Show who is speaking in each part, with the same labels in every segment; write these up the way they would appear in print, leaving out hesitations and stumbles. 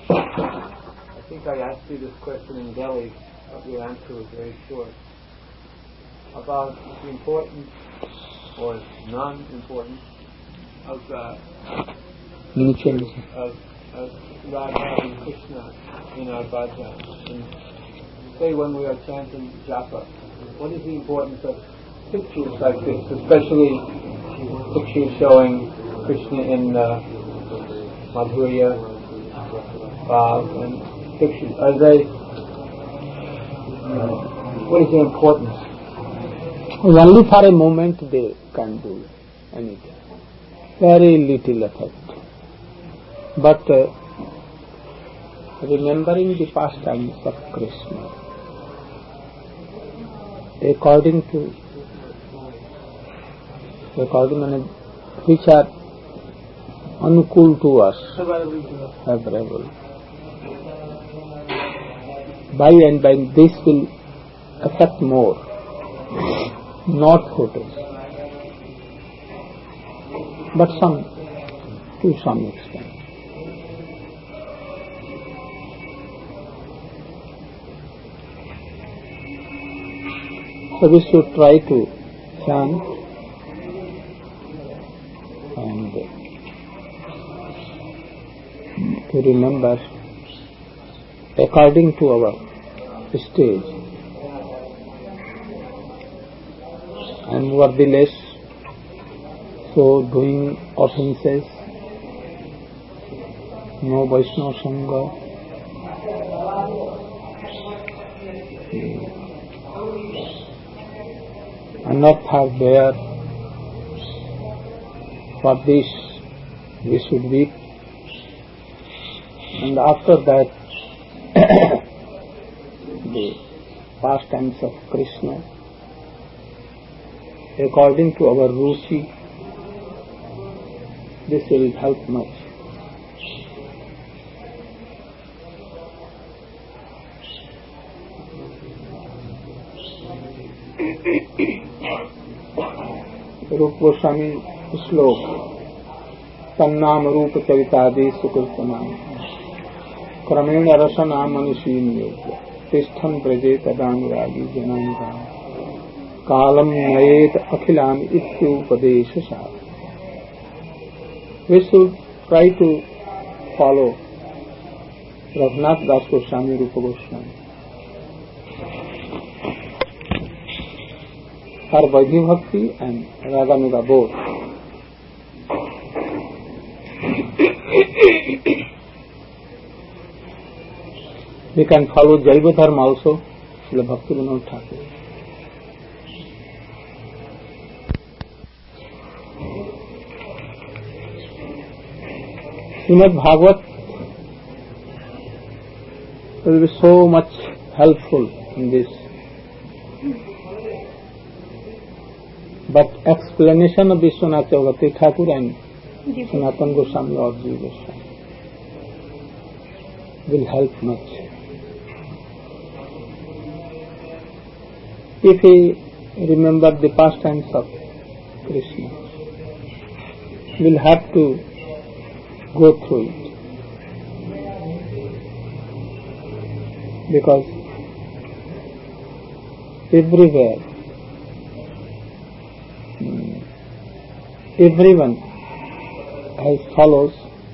Speaker 1: I think I asked you this question in Delhi, but your answer was very short. About the importance or non-importance of Radha and Krishna in our bhajan. And say when we are chanting japa, what is the importance of pictures like this, especially pictures showing Krishna in Madhurya, Bhav, and pictures? Are they? What is the importance?
Speaker 2: Only for a moment they can do anything. Very little effect. But remembering the pastimes of Krishna, according which are anukul to us, favorable. By and by this will affect more, not photos, but to some extent. So we should try to chant and to remember according to our stage, and nevertheless, so doing offences, no Vaishnava Sangha, enough are there. For this we should weep, and after that the pastimes of Krishna according to our ruchi, this will help much. रूप गोस्वामी श्लोक तन्नाम रूप चरितादि सुकृतनाम क्रमेण रसनाम मनुषीन योग्य तिष्ठन ब्रजे तदानुरागी जनानुराग कालम नयेत अखिलान इत्युपदेश सा. We should try to follow Raghunath Das Goswami, Rupa Goswami. For Vaidhi Bhakti and Raganuga both. We can follow Jaiva Dharma also, Srila Bhaktivinoda Thakur. Srimad Bhagavat will be so much helpful in this. But explanation of Vishwanath Chakravarti Thakur and Sanatana Goswami or Jiva Goswami will help much. If we remember the pastimes of Krishna, we'll have to go through it. Because everywhere, everyone follows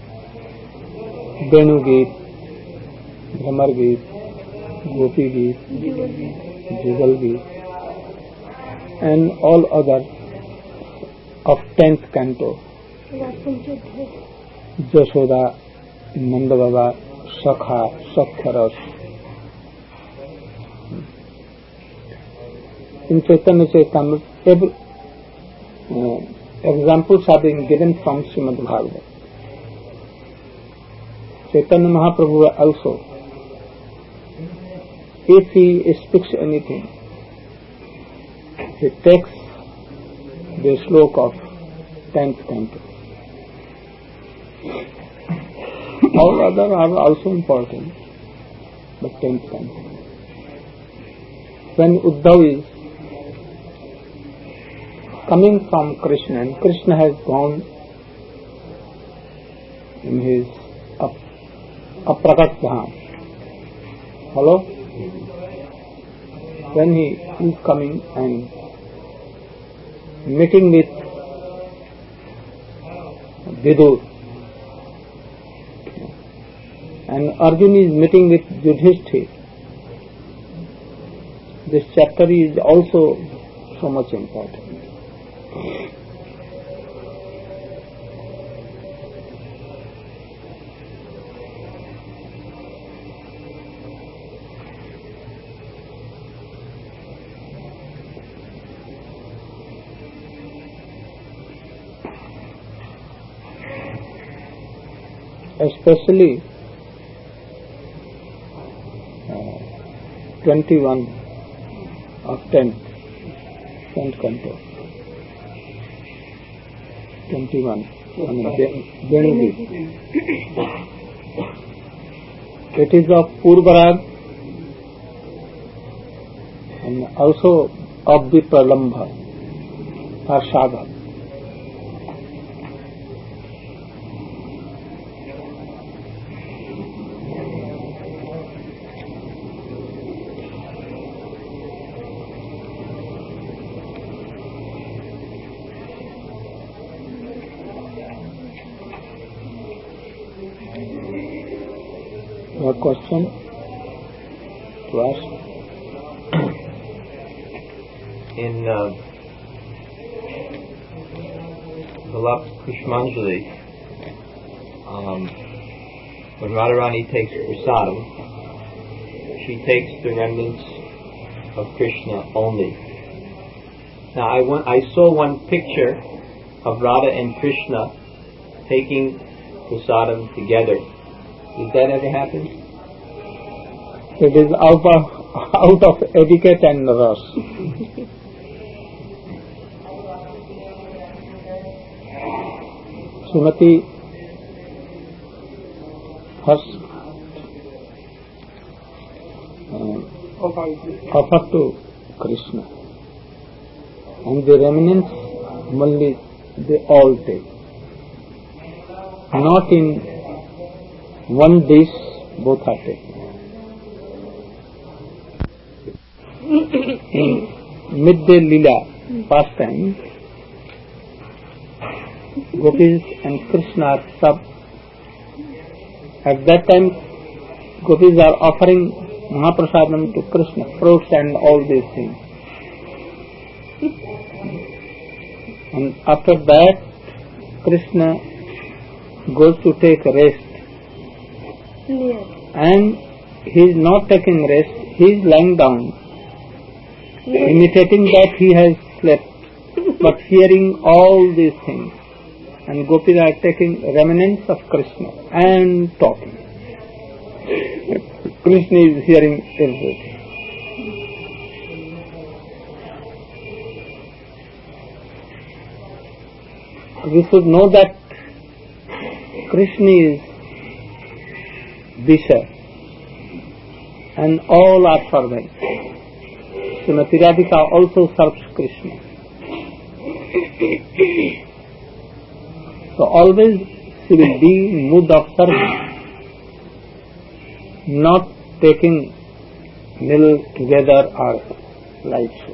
Speaker 2: Venu Geet, Bhramar Geet, Gopi Geet, Jugal Geet, and all other of 10th canto. Jashoda, Nanda Baba, Sakha, Sakhyaras. In Chaitanya Charitamrita, examples are being given from Srimad Bhagavatam. Chaitanya Mahaprabhu also, if he speaks anything, he takes the slok of 10th canto. All other are also important, but 10th canto. When Uddhav is coming from Krishna, and Krishna has gone in his Aprakat Dham. Hello? When he is coming and meeting with Vidur, and Arjuna is meeting with Yudhishthira, this chapter is also so much important. Especially 21 of 10th canto. 21 on Venu. It is of Purvarag and also of the Pralambha or Shadha. Your question to ask?
Speaker 3: In the last Pushpanjali, when Radharani takes prasadam, she takes the remnants of Krishna only. Now I saw one picture of Radha and Krishna taking prasadam together. Did that ever happen?
Speaker 2: It is out of etiquette and rush. Srimati first offered to Krishna, and the remnants only they all take. Not in one dish, both are taken. In midday Leela pastime, Gopis and Krishna are sub. At that time, Gopis are offering Mahaprasadam to Krishna, fruits and all these things. And after that, Krishna goes to take rest. And he is not taking rest, he is lying down, imitating that he has slept, but hearing all these things. And Gopis are taking remnants of Krishna and talking. Krishna is hearing everything. We should know that Krishna is Disha and all are servants. Srimati Radhika also serves Krishna. So always she will be in mood of service, not taking meal together or like so.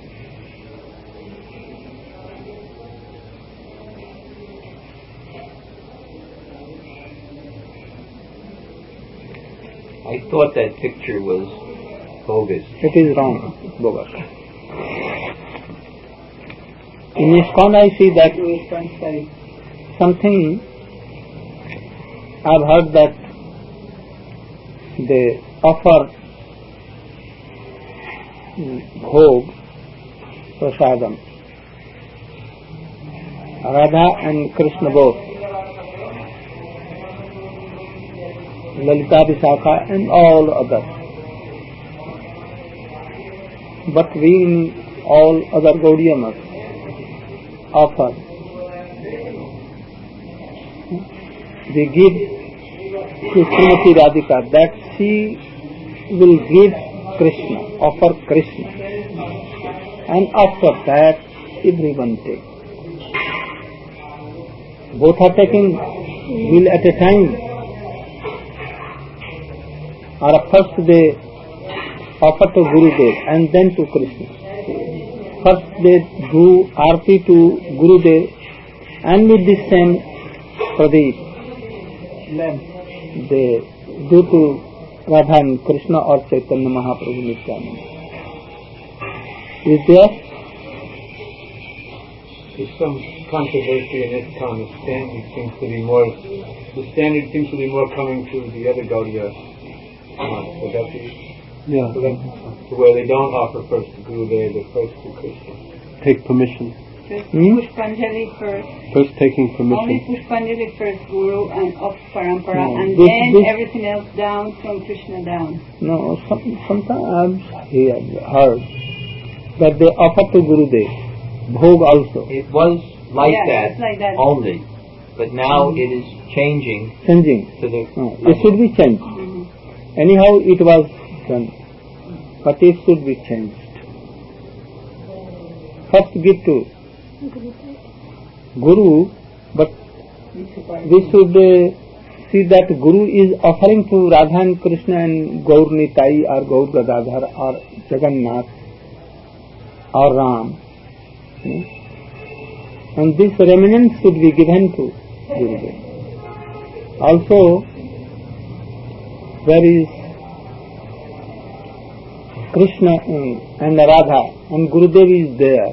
Speaker 3: I thought that picture was bogus.
Speaker 2: It is wrong, bogus. In ISKCON I see that something, I've heard that they offer bhog, prasadam, Radha and Krishna both, Lalita Vishakha and all others. But we all other Gaudiyamas offer. We give to Srimati Radhika that she will give Krishna, offer Krishna. And after that, everyone takes. Both are taking meal at a time. or first they offer to Gurudev and then to Krishna. First they do arti to Gurudev and with the same pradeep they do to Radha and Krishna or Chaitanya Mahaprabhu Nityananda. Is there?
Speaker 1: There's some controversy in ISKCON. The standard seems to be more coming to the other Gaudiya. Would that be?
Speaker 4: Yeah.
Speaker 1: To where they don't offer first to Gurudev, but first to Krishna.
Speaker 4: Take permission.
Speaker 5: First Pushpanjali first.
Speaker 4: First taking permission.
Speaker 5: Only Pushpanjali first, Guru and up Parampara,
Speaker 2: No,
Speaker 5: and
Speaker 2: this-
Speaker 5: then
Speaker 2: this-
Speaker 5: everything else down from Krishna down.
Speaker 2: No, sometimes I have heard that they offer to Gurudev bhog also.
Speaker 3: It was like
Speaker 5: Yeah,
Speaker 3: that
Speaker 5: it's like that.
Speaker 3: only, but now it is changing
Speaker 2: Changing.
Speaker 3: to the.
Speaker 2: No, it should be changed.
Speaker 5: Mhm.
Speaker 2: Anyhow, it was done, but it should be changed. First give to Guru, but we should see that Guru is offering to Radha and Krishna and Gaur Nitai or Gaur Gadadhar or Jagannath or Ram. And this remnant should be given to Gurudev. Also, there is Krishna and Radha and Gurudev is there.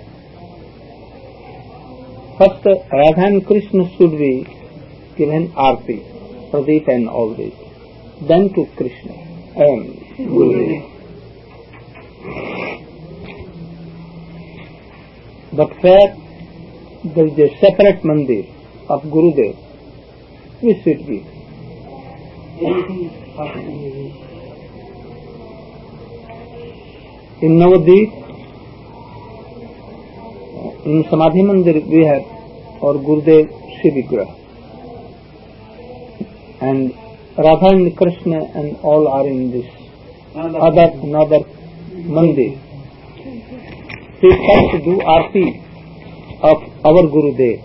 Speaker 2: First, Radha and Krishna should be given Arti, Pradeep and all this. Then to Krishna and Gurudev. But where there is a separate mandir of Gurudev, we should give. In Navadvip, in Samadhi Mandir we have our Gurudev Shiv Vigraha. And Radha and Krishna and all are in this another mandir. We first do arti of our Gurudev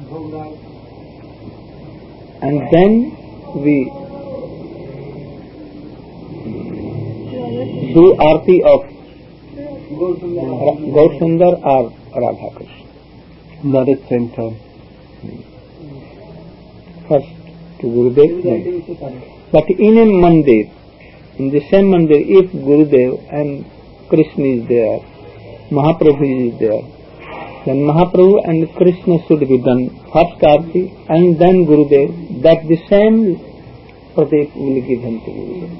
Speaker 2: and then we do arti of Gaurasundar or Radha Krishna.
Speaker 4: Not at the same time.
Speaker 2: First to Gurudev, then. But in a mandir, in the same mandir, if Gurudev and Krishna is there, Mahaprabhu is there, then Mahaprabhu and Krishna should be done first arti and then Gurudev, that the same Pradeep will give him to Gurudev.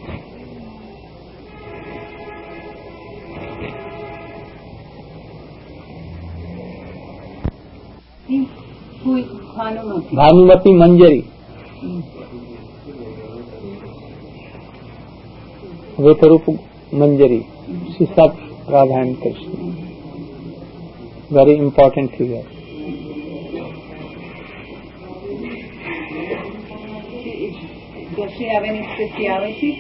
Speaker 5: Who is Bhanumati?
Speaker 2: Bhanumati Manjari. Vetarup Manjari. She serves Radha and Krishna. Very important figure.
Speaker 5: Does she have any speciality?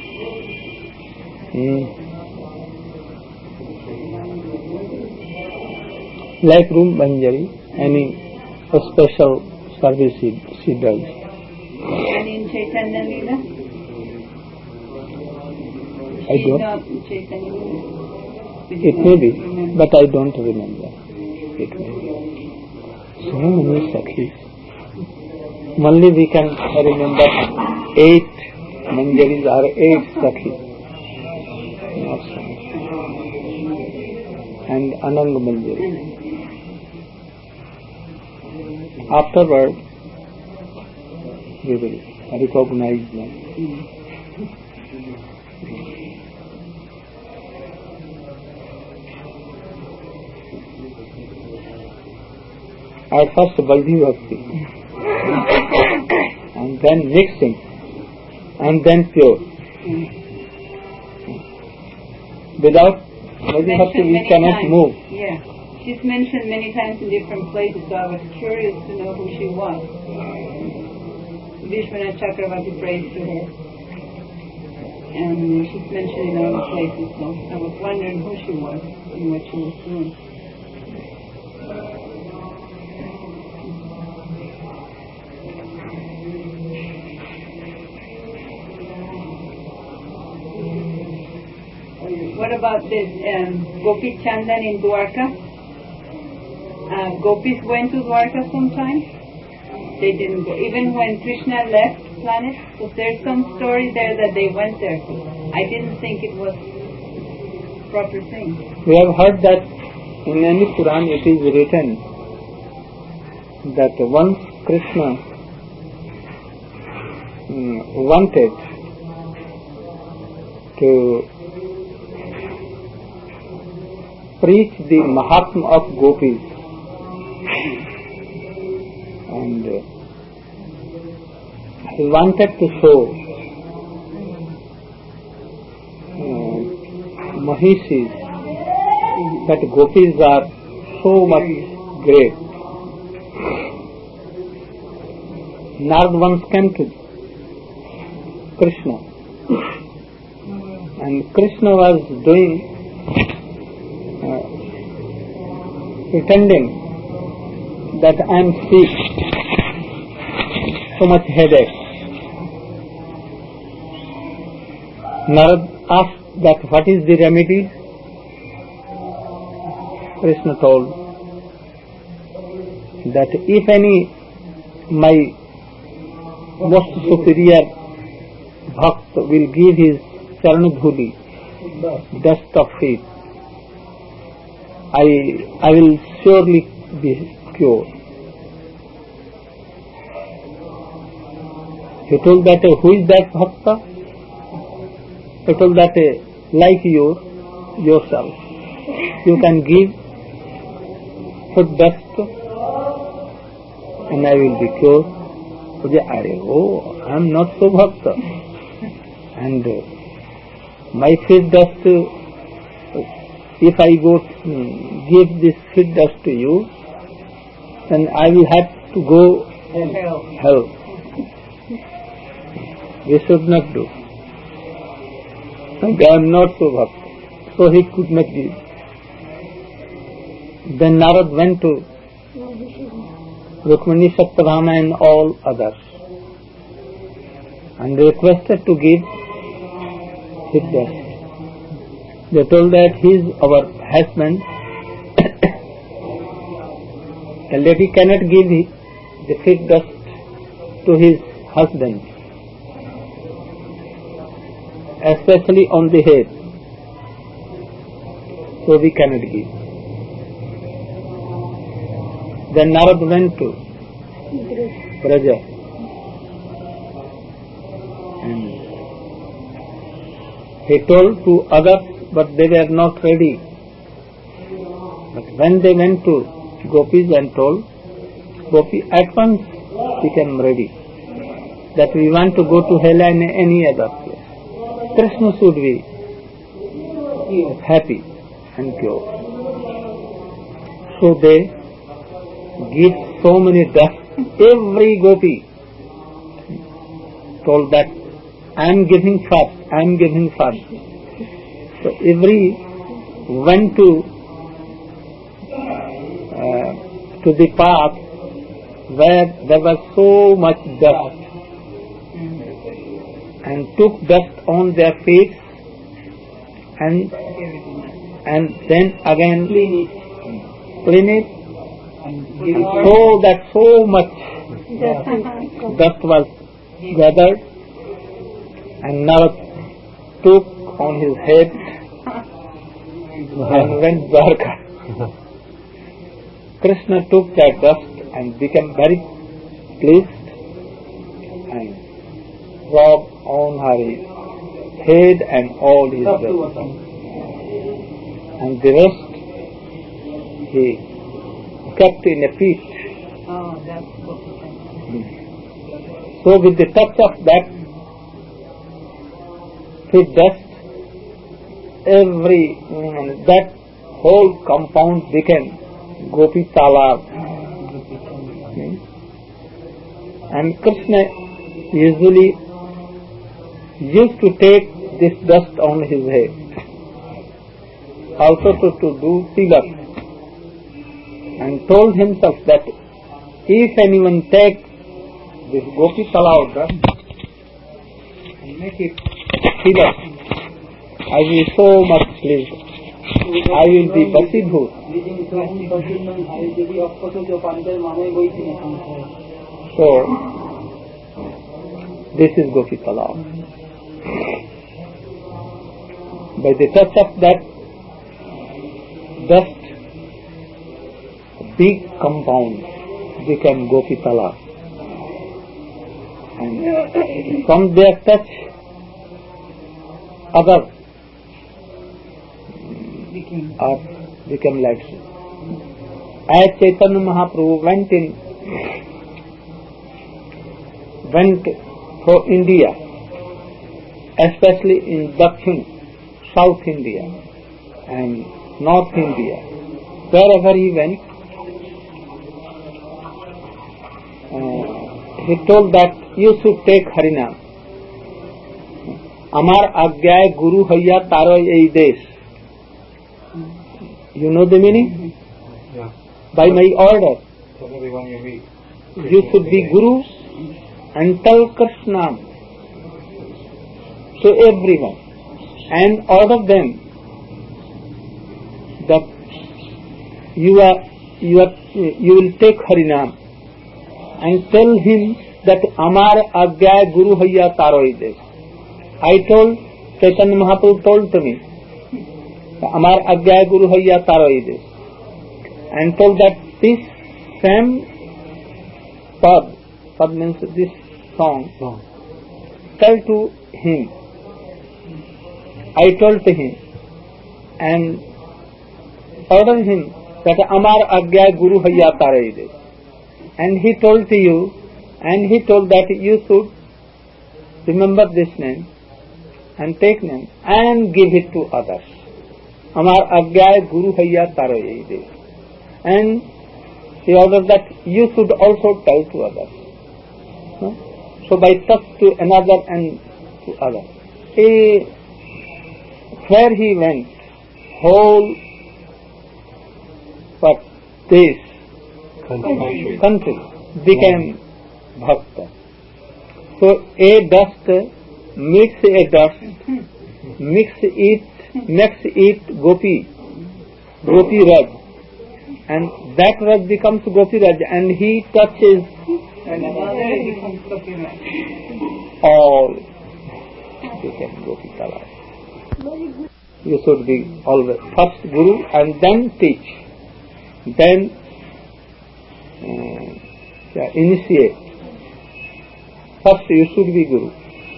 Speaker 2: Like Room Manjari, any special service she does.
Speaker 5: And in Chaitanya Leela?
Speaker 2: I
Speaker 5: She's
Speaker 2: don't.
Speaker 5: not in Chaitanya Leela.
Speaker 2: It may be, but I don't remember. It may be. So many Sakhis. Only we can remember 8 Manjaris or 8 Sakhis. Not so much. And Anang Manjari. Afterward, we will recognize them. At first Baldhi Bhakti, and then mixing, and then pure. Without Baldhi Bhakti we cannot move.
Speaker 5: Yeah. She's mentioned many times in different places, so I was curious to know who she was. Vishwanath Chakravarti prays to her. And she's mentioned in other places, so I was wondering who she was and what she was doing. about the Gopi Chandan in Dwarka? Gopis went to Dwarka sometime. They didn't go. Even when Krishna left planet, so there's some story there that they went there. I didn't think it was proper thing.
Speaker 2: We have heard that in any Puran it is written that once Krishna wanted to preach the Mahatma of Gopis, and he wanted to show Mahishis that Gopis are so much great. Narad once came to Krishna, and Krishna was pretending that I am sick, so much headache. Narad asked that what is the remedy? Krishna told that if any my most superior bhakt will give his charanadhuli, dust of feet, I will surely be cured. He told that who is that bhakta? He told that like yourself, you can give foot dust and I will be cured. Oh, I am not so bhakta. And my feet dust, if I go give this feet dust to you, then I will have to go hell. We should not do. And I am not so bhakta. So he could not give. Then Narad went to Rukmini, Satyabhama and all others and requested to give his dust. They told that he is our husband. A lady cannot give the feet dust to his husband, especially on the head. So we cannot give. Then Narad went to Braja and he told to others, but they were not ready. But when they went to Gopis and told, Gopi at once became ready that we want to go to hell and any other place. Krishna should be happy and pure. So they give so many dust. Every Gopi told that I am giving first, I am giving first. So every went to the path where there was so much dust and took dust on their feet and then again clean it, so that so much dust was gathered and Narad took on his head and went Dwarka. Krishna took that dust and became very pleased and rubbed on her head and all his dust. And the rest he kept in a pit.
Speaker 5: Oh, that's what
Speaker 2: So with the touch of that feet dust, that whole compound became Gopi Talab. And Krishna usually used to take this dust on his head, also to do tilak, and told himself that if anyone takes this Gopi Talab dust and make it tilak, I will be so much pleased. I will be Basibhut. So, this is Gopi Talab. By the touch of that dust, a big compound became Gopi Talab. And from their touch, other earth became like so. As Chaitanya Mahaprabhu went for India, especially in Dakshin, South India and North India, wherever he went, he told that you should take Harinam. Amar Agyay Guru Haya Taro Ei Desh. You know the meaning?
Speaker 3: Yeah.
Speaker 2: By my order,
Speaker 3: Tell everyone you meet.
Speaker 2: you should be gurus and tell Krishna to everyone and order them that you will take Harinam and tell him that Amar Agyay Guru Haya Taro Ei Desh. I told, Chaitanya Mahaprabhu told to me, Amar Agyay Guru Haya Taro Ei Desh, and told that this same pad means this song, tell to him. I told to him and ordered him that Amar Agyay Guru Haya Taro Ei Desh. And he told to you, and he told that you should remember this name and take name and give it to others. Amar Agyay Guru Haya Taro Ei Desh. And he ordered that you should also tell to others. So by touch to another and to other. Where he went, whole this country became Bhakta. So a dust meets a dust, makes it Gopi Raj, and that Raj becomes Gopi Raj, and he touches all became Gopi Talab. You should be always first Guru and then teach, then initiate. First you should be Guru.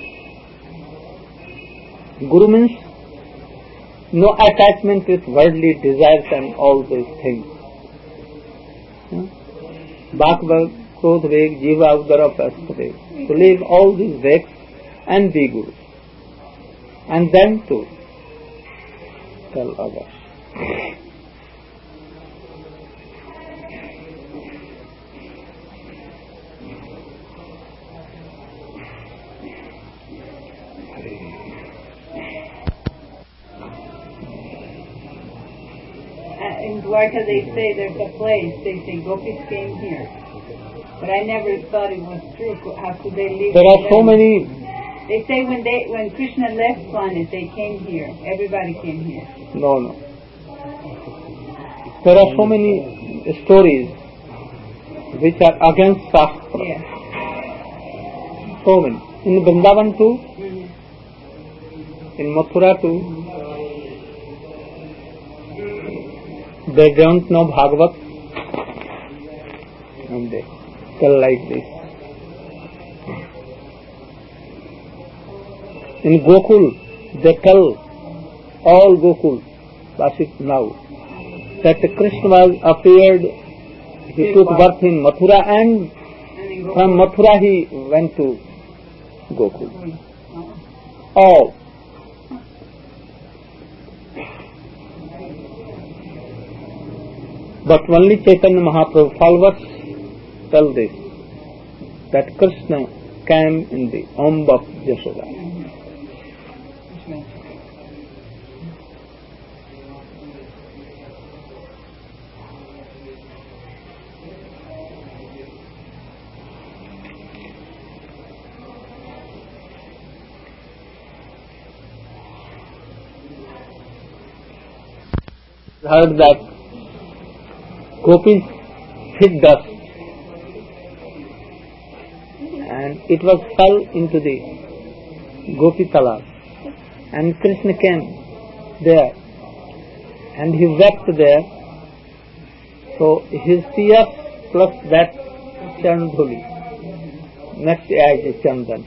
Speaker 2: Guru means no attachment with worldly desires and all these things. Bhakva, Krodh Veg, Jiva, Udara, Pastha Veg. To leave all these vegs and be Guru. And then to tell others.
Speaker 5: In Dwarka they say there's a place, they say Gopis came here. But I never thought it was true. How could they live?
Speaker 2: There are so many.
Speaker 5: They say when Krishna left planet, they came here. Everybody came here.
Speaker 2: No. There are so many stories which are against Shastra.
Speaker 5: Yeah.
Speaker 2: So many. In Vrindavan too, in Mathura too, they don't know Bhagavat and they tell like this. In Gokul, they tell all Gokul, Vasit now, that Krishna was appeared, he took birth in Mathura and from Mathura he went to Gokul. All. But only Chaitanya Mahaprabhu followers tell this, that Krishna came in the womb of Yashoda. heard that gopis hid dust and it was fell into the Gopi Talab, and Krishna came there and he wept there. So his tears plus that Chandhuli next as a Chandan.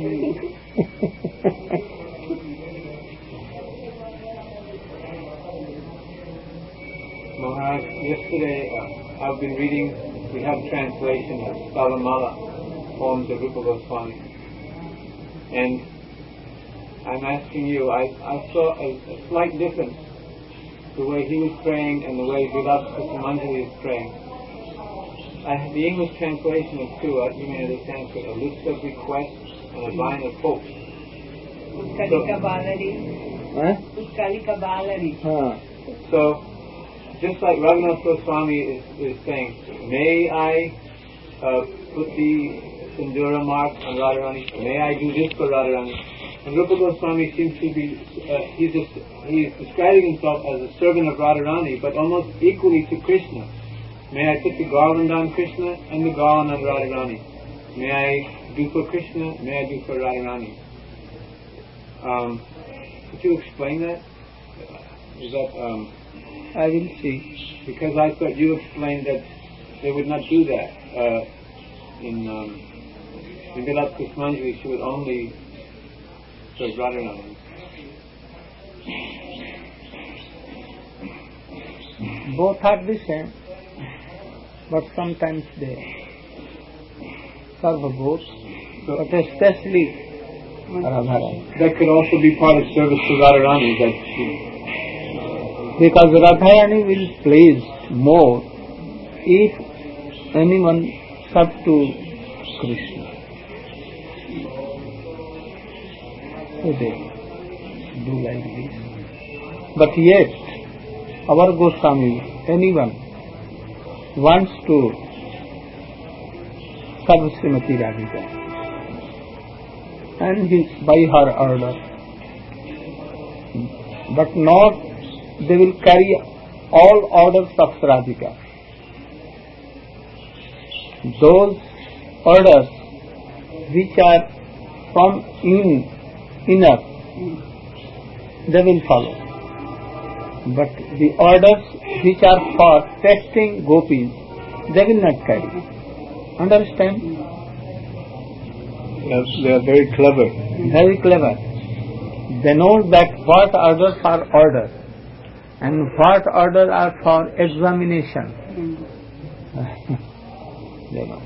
Speaker 1: Maharaj, yesterday I've been reading, we have translation of Salamala poems of Rupa Goswami, and I'm asking you, I saw a slight difference, the way he was praying and the way Vilas Kusumanjali is praying. The English translation is too, you may understand, a list of requests and a line of hope.
Speaker 5: Utkalika Balari. Utkalika Balari.
Speaker 1: So, just like Raghunath Goswami is saying, may I put the Sindura mark on Radharani? May I do this for Radharani? And Rupa Goswami seems to be, he's describing himself as a servant of Radharani, but almost equally to Krishna. May I put the garland on Krishna and the garland on Radharani? May I do for Krishna? May I do for Radharani? Could you explain that? Is that...
Speaker 2: I will see.
Speaker 1: Because I thought you explained that they would not do that. In Vilas Kusumanjali, she would only serve Radharani.
Speaker 2: Both are the same, but sometimes they serve both, but especially Radharani.
Speaker 1: That could also be part of service to Radharani, that she...
Speaker 2: Because Radharani will please more if anyone serve to Krishna. So they do like this. But yet, our Goswami, anyone wants to serve Srimati Radhika, and he by her order, but not they will carry all orders of Radhika. Those orders which are from inner, they will follow. But the orders which are for testing gopis, they will not carry. Understand?
Speaker 4: Yes, they are very clever.
Speaker 2: Very clever. They know that what orders are orders and what orders are for examination. They know.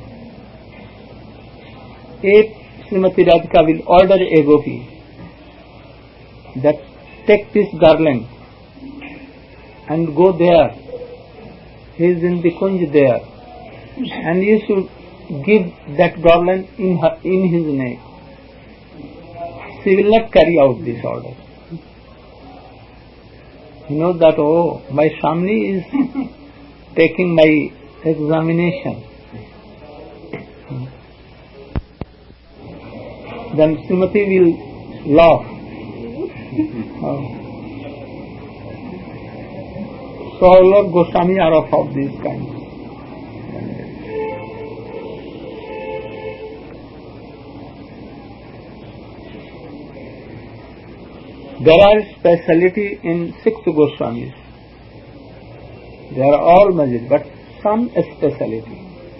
Speaker 2: If Srimati Radhika will order a gopi that take this garland and go there, he is in the kunj there, and you should give that garland in his name, she will not carry out this order. You know that, oh, my Swami is taking my examination. Then Srimati will laugh. So our Lord Goswami are of these kinds. There are speciality in 6 Goswamis. They are all Majid, but some speciality.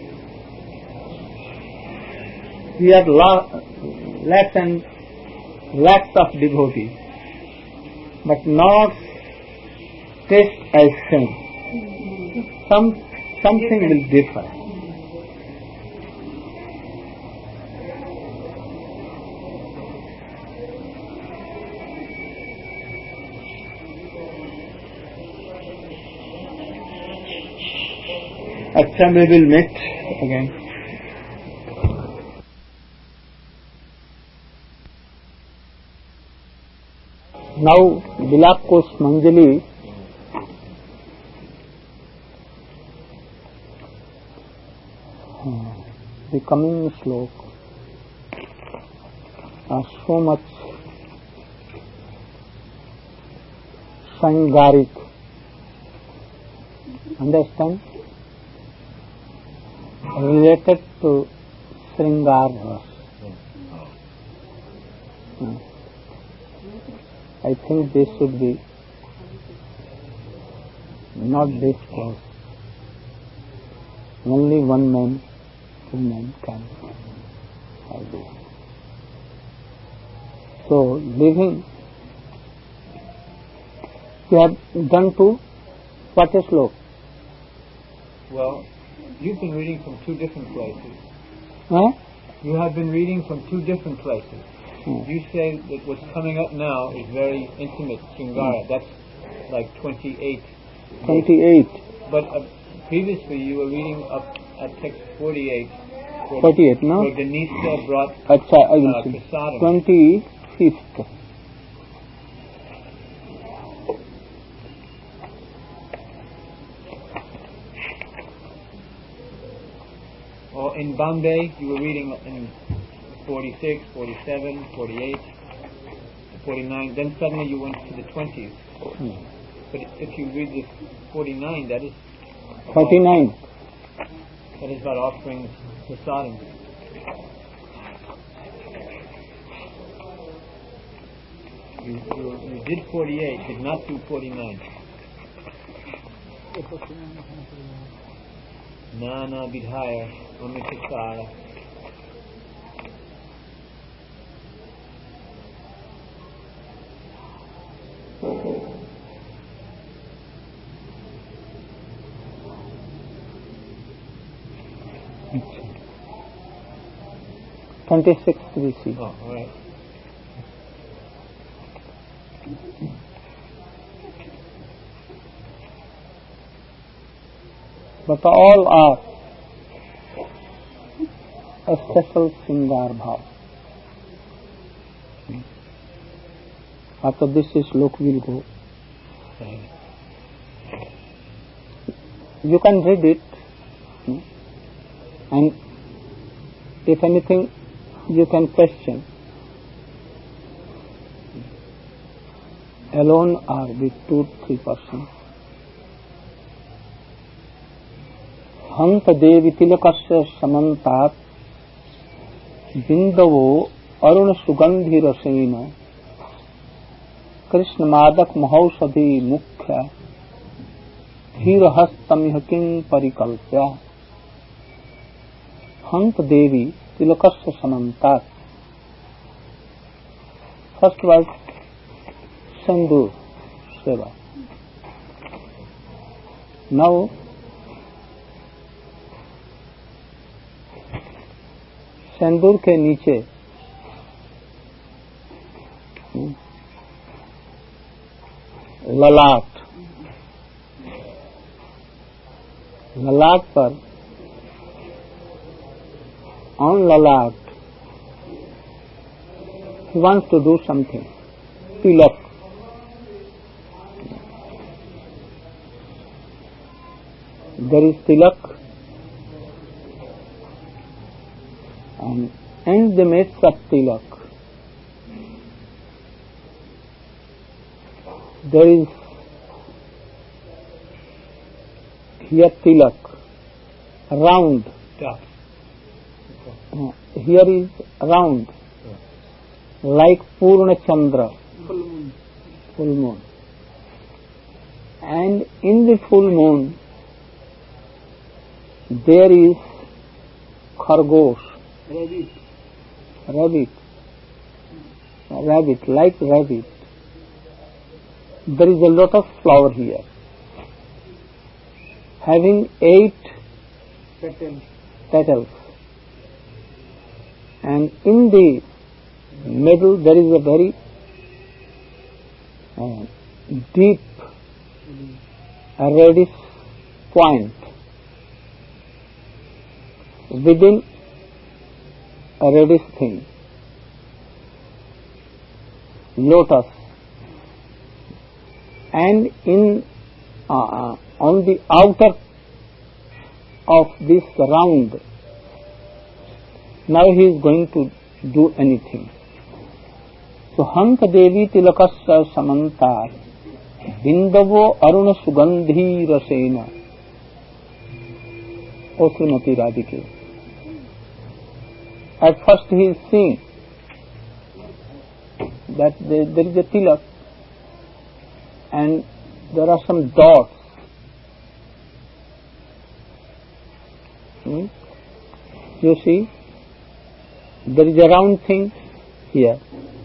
Speaker 2: We are lakhs and lakhs of devotees, but not taste as same. Something will differ. Acha, we will meet again. Now, Vilas Kusumanjali, the coming slok are so much Sangaric Understand? Related to Sringar Ras. I think this should be not this close. Only one man, two men can have this. So, living, you have done to what is slope?
Speaker 1: Well, you've been reading from two different places.
Speaker 2: Huh?
Speaker 1: You have been reading from two different places. You say that what's coming up now is very intimate, Sringara. That's like 28.
Speaker 2: 28.
Speaker 1: But previously you were reading up at text 48.
Speaker 2: 48, no?
Speaker 1: Where Ganesha brought
Speaker 2: Acha, I will see.
Speaker 1: prasadam.
Speaker 2: 25th.
Speaker 1: Or in Bombay you were reading in 46, 47, 48, 49. Then suddenly you went to the 20s. But if you read this 49, that is
Speaker 2: 49.
Speaker 1: That is about offering prasadam. You did 48, did not do 49. Nana Vidhaya Amitasara.
Speaker 2: Okay. 26 we see.
Speaker 1: Oh, all right.
Speaker 2: But all are a special Sringar Bhav. After this look will go. You can read it, and if anything you can question. Alone or with 2-3 persons. हंस देवी तिलकस्य समन्तात बिंदवो अरुण सुगंधि रसेन कृष्ण मादक महौषधि मुख्य धीरहस्तमिह किं परिकल्प्य हंस देवी तिलकस्य समन्तात. First was Sandhu Seva. Now सिंदूर के नीचे ललाट, ललाट पर on ललाट he wants to do something. Tilak. There is tilak, and in the midst of tilak there is here tilak round. Here is round like Purna Chandra, full moon, and in the full moon there is Khargosh, rabbit, like rabbit. There is a lotus flower here, having 8 petals, and in the middle there is a very deep reddish point. Within a reddish thing, lotus, and in on the outer of this round, now he is going to do anything. So Hanka Devi Tilakasya Samanta Bindavo Aruna Sugandhi Rasena O Srimati Radhike. At first he is seeing that there is a tilak and there are some dots. You see, there is a round thing here,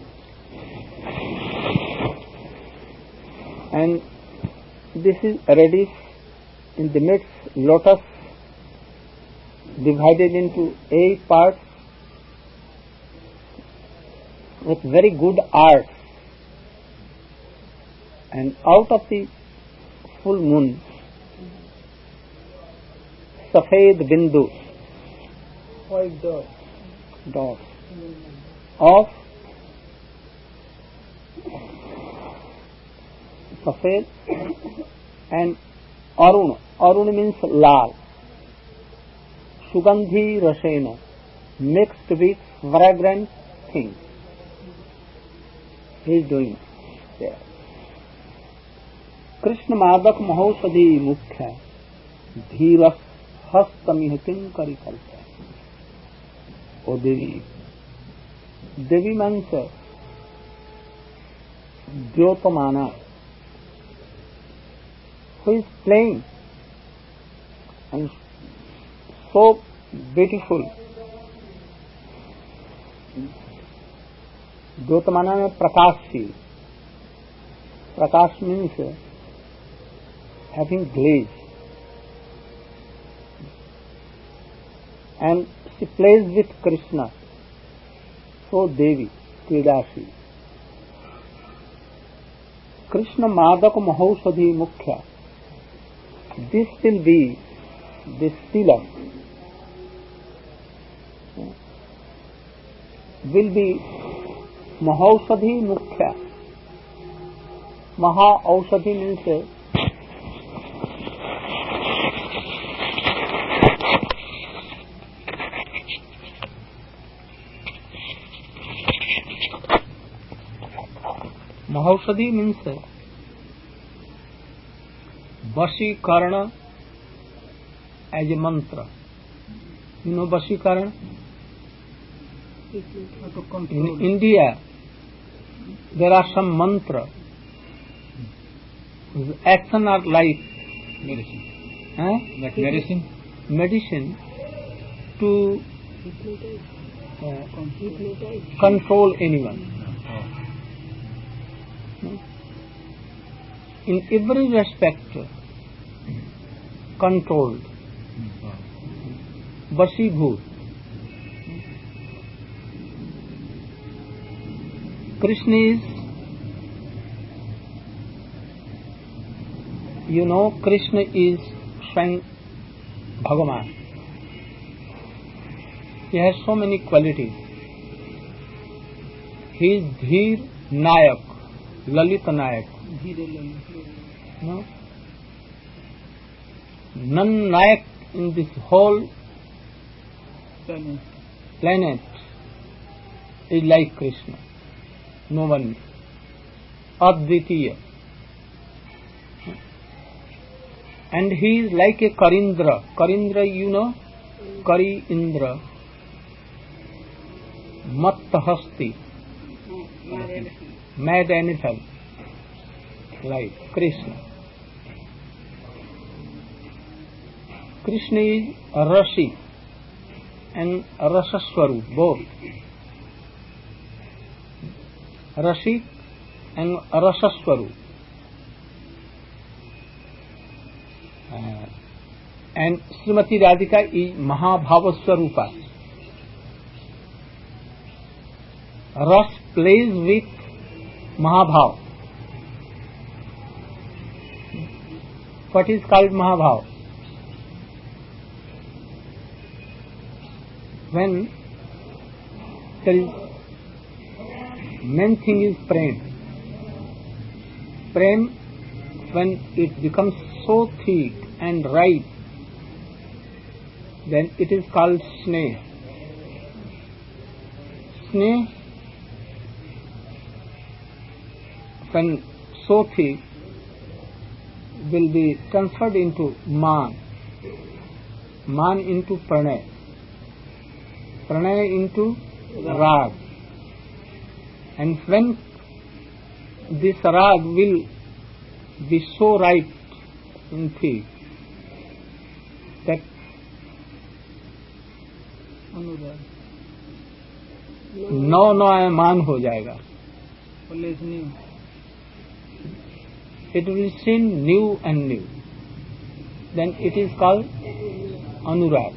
Speaker 2: and this is reddish in the midst, lotus divided into 8 parts with very good art, and out of the full moon, Safed Bindu,
Speaker 1: White dot.
Speaker 2: of Safed and Arun. Arun means lal. Sugandhi Rasena, mixed with fragrant things. He is doing there. Krishna Madak Mahausadhi Mukhya Dhiras Hastamih Kinkari Kalpa. O Devi. Devi means Jyotamana, who is playing and so beautiful. Jyotamana में प्रकाशशील. Prakash means having glaze, and she plays with Krishna. So Devi, Kridashi. Krishna Madak Mahausadhi Mukhya. This will be this tilak will be Mahausadhi Mukhya. Maha Ausadhi means Mahausadhi means Vashikarana as a mantra. You know Vashikarana? In India, there are some mantra. Action or life. Medicine.
Speaker 3: Like medicine?
Speaker 2: Medicine to control anyone. In every respect, controlled, Vasibhut. Krishna is, you know, Krishna is Swayam Bhagavan. He has so many qualities. He is Dhir Nayak, Lalita Nayak. No? None Nayak in this whole planet is like Krishna. No one. Advitiya. And he is like a Karindra. Karindra, you know? Kari Indra. Mattahasti. Mad anything. Like Krishna. Krishna is Rashi and Rasaswarup, both. Rashi and Rasaswarup. And Srimati Radhika is Mahabhavaswarupa. Ras plays with Mahabhav. What is called Mahabhav? When there is main thing is Prem. Prem, when it becomes so thick and ripe, then it is called Sneh. Sneh, when so thick, will be transferred into Man. man into pranay, pranay into rag. And when this rag will be so right in feet that नौ मान हो जाएगा. It will seem new and new. Then it is called anurag.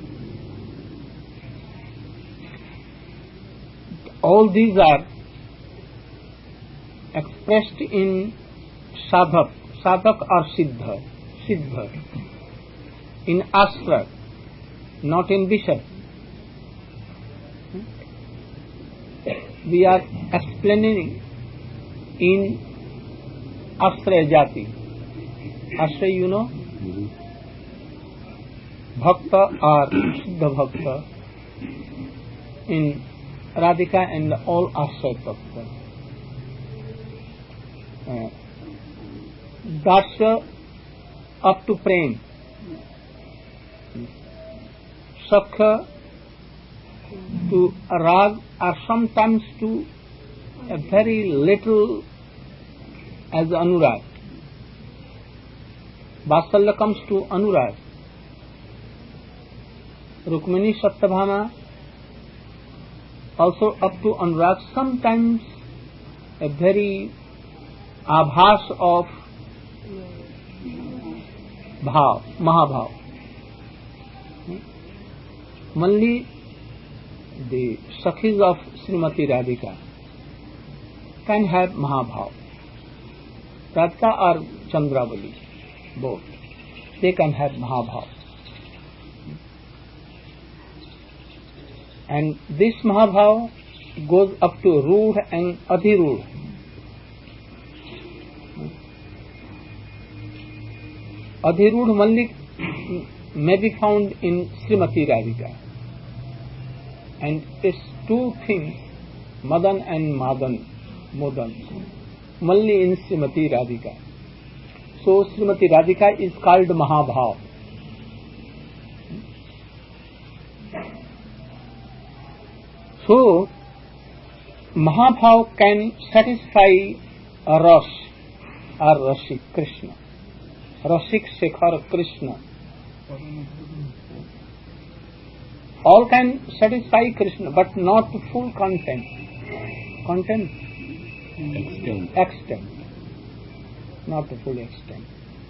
Speaker 2: All these are expressed in sadhak, sadhak or siddha, siddha, in astra, not in bishop. We are explaining in Ashraya Jati. Ashraya, you know? Bhakta or Siddha Bhakta in Radhika and all Ashraya Bhakta. Darsha up to Prem. Sakha to rag or sometimes to a very little as anurag. Vatsalya comes to anurag. Rukmini Satyabhama also up to anurag, sometimes a very abhas of bhav, mahabhav. Only the Sakhis of Srimati Radhika can have Mahabhav. Radhika or Chandravali, both, they can have Mahabhav. And this Mahabhav goes up to Rudha and Adhirudha. Adhirudha only may be found in Srimati Radhika. And it's two things, Madan and Modan, only in Srimati Radhika. So Srimati Radhika is called Mahabhav. So Mahabhav can satisfy a Ras or Rasik Krishna, Rasik Shekhar Krishna. All can satisfy Krishna, but not full content. Content? Extent. Not the full extent.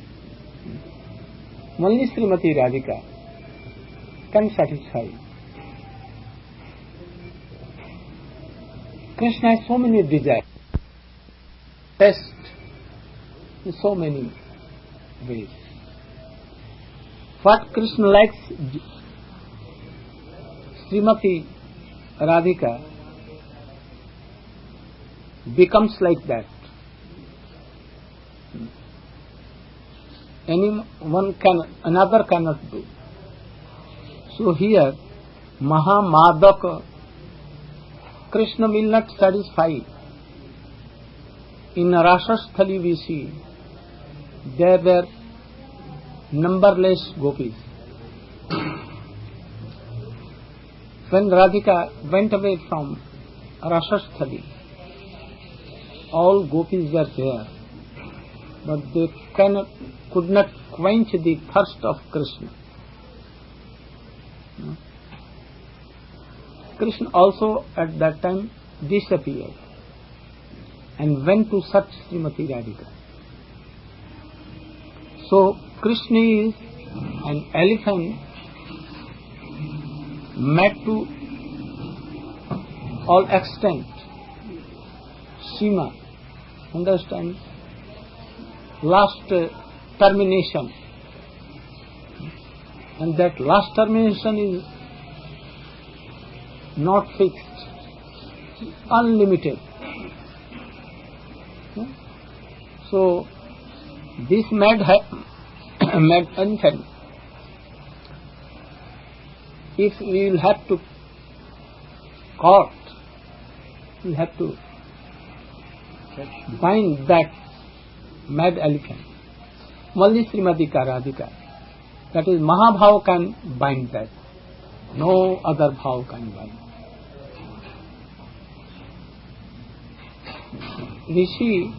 Speaker 2: Only Srimati Radhika can satisfy. Krishna has so many desires, best in so many ways. What Krishna likes, Srimati Radhika becomes like that. Another cannot do. So here, Mahamadaka, Krishna will not satisfy. In Rasasthali we see, there were numberless gopis. When Radhika went away from Rasasthali, all gopis were there, but they could not quench the thirst of Krishna. Krishna also at that time disappeared and went to search Srimati Radhika. So Krishna is an elephant made to all extent, Sima, understand, last termination, and that last termination is not fixed, unlimited. So this mad elephant, if we will have to caught, we have to bind that mad elephant. Only Srimati Radhika That is, Mahabhav can bind that. No other bhav can bind. We see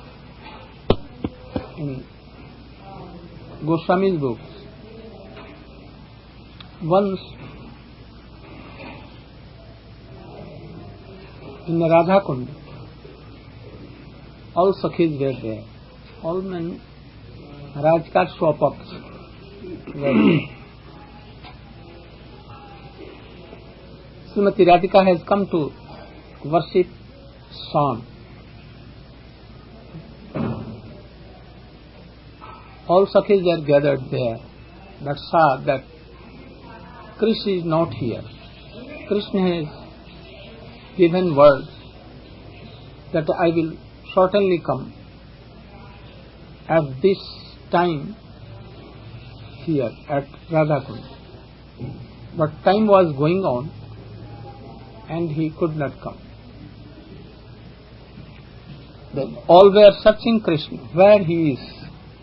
Speaker 2: in Goswami's books, once in the Radha Kund, all Sakhis were there. All men, Rajkat Swapaks were there. Srimati Radhika has come to worship Son. All Sakhis are gathered there, but saw that Krishna is not here. Krishna has given word that I will certainly come at this time here at Radhakund. But time was going on and he could not come. Then all were searching Krishna, where he is.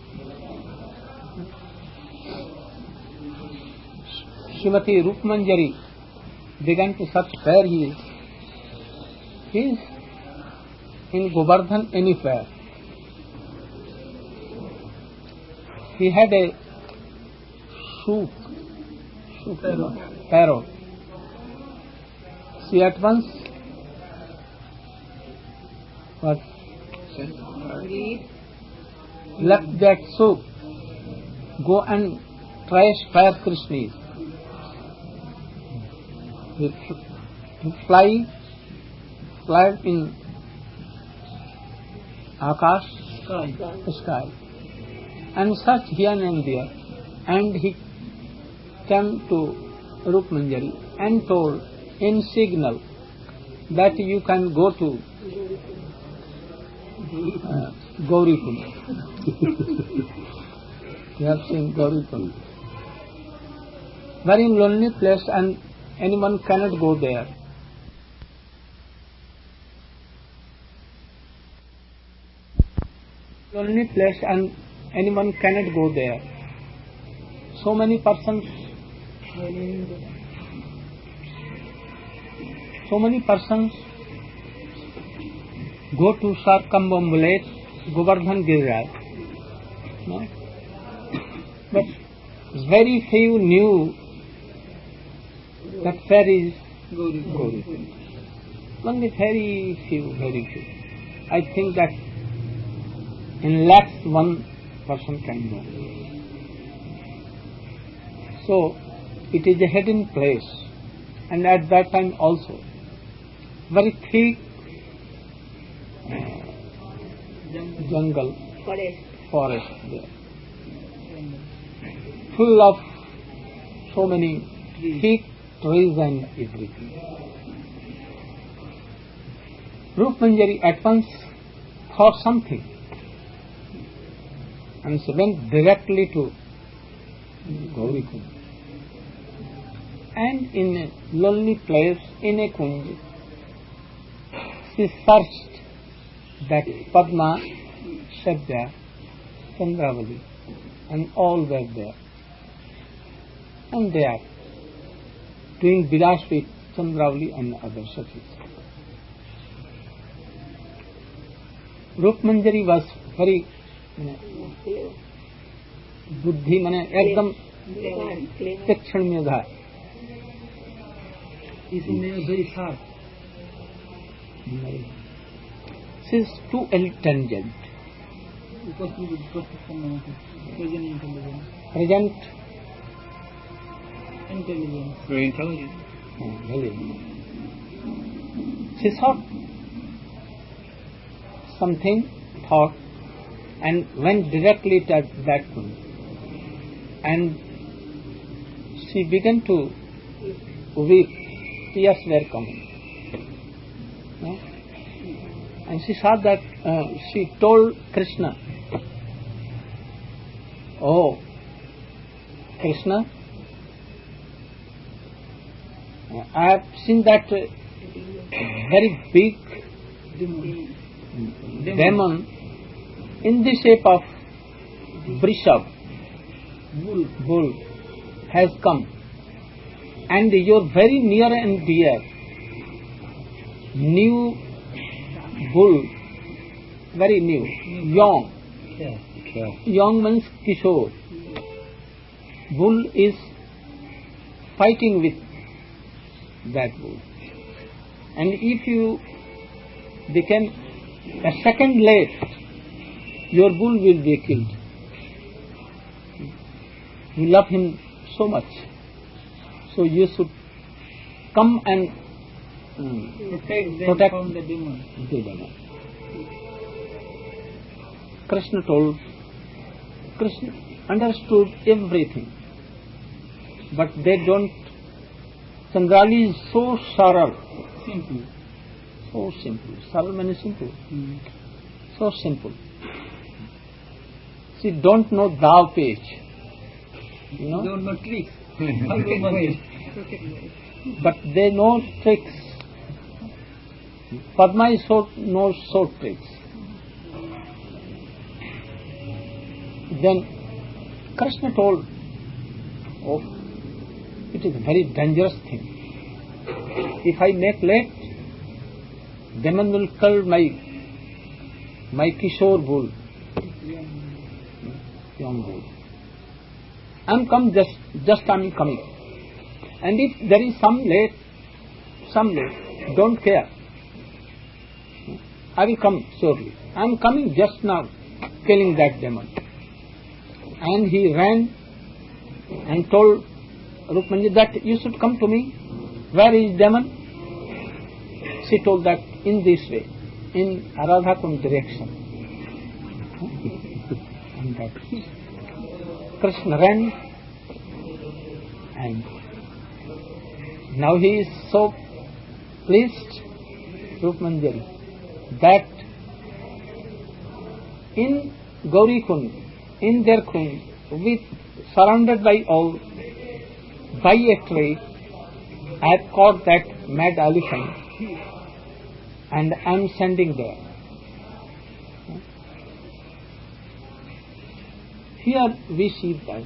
Speaker 2: Srimati Rupmanjari began to search where he is. He is in Govardhan anywhere. He had a parrot. She at once left that soup, go and trace where Krishna is. He fly in Akash, sky, and search here and there, and he came to Rupmanjari and told in signal that you can go to Gaurikund. You have seen Gaurikund. Very lonely place and anyone cannot go there. Lonely place and anyone cannot go there. So many persons go to circumambulate Govardhan Giriraj. No? But very few knew that where is Gaurikund. Only very few. I think that in lakhs one person can know. So it is a hidden place, and at that time also very thick jungle, forest there, full of so many thick trees and everything. Rupmanjari at once thought something, and she went directly to Gaurikund. And in a lonely place, in a kunj, she searched that Padma, Shabda, Chandravali, and all were there. And they are doing Vilas with Chandravali and other Sakhis. Rupmanjari was very बुद्धि माने एकदम एक क्षण में था. She is too intelligent. Present intelligence. Very intelligent. She thought and went directly to that one. And she began to weep. Tears were coming. No? And she saw that, she told Krishna, "Oh, Krishna, I have seen that very big demon in the shape of Vrishabh bull has come, and your very near and dear new bull, very new, young, young means Kishore, bull is fighting with that bull, and if you become a second late, your bull will be killed. You love him so much, so you should come and protect
Speaker 5: from the demon.
Speaker 2: Krishna told, Krishna understood everything, but they don't. Chandrali is so सरल,
Speaker 5: Simple.
Speaker 2: so simple. सरल means simple, so simple. She don't know Dav page, you know,
Speaker 5: Don't know tricks.
Speaker 2: but they know tricks. Padma is knows short tricks. Then Krishna told, oh, it is a very dangerous thing. If I make late, demon will kill my Kishore bull, young bull. I'm come just I'm coming. And if there is some late, don't care. I will come surely. I'm coming just now, killing that demon. And he ran and told Rukmani that you should come to me. Where is demon? She told that in this way, in Radha Kund direction. And that Krishna ran, and now he is so pleased, Rukmanjari, that in Gauri Kund, in their Kund, with surrounded by all, by a tree, I have caught that mad elephant, and I am sending there. Here we see that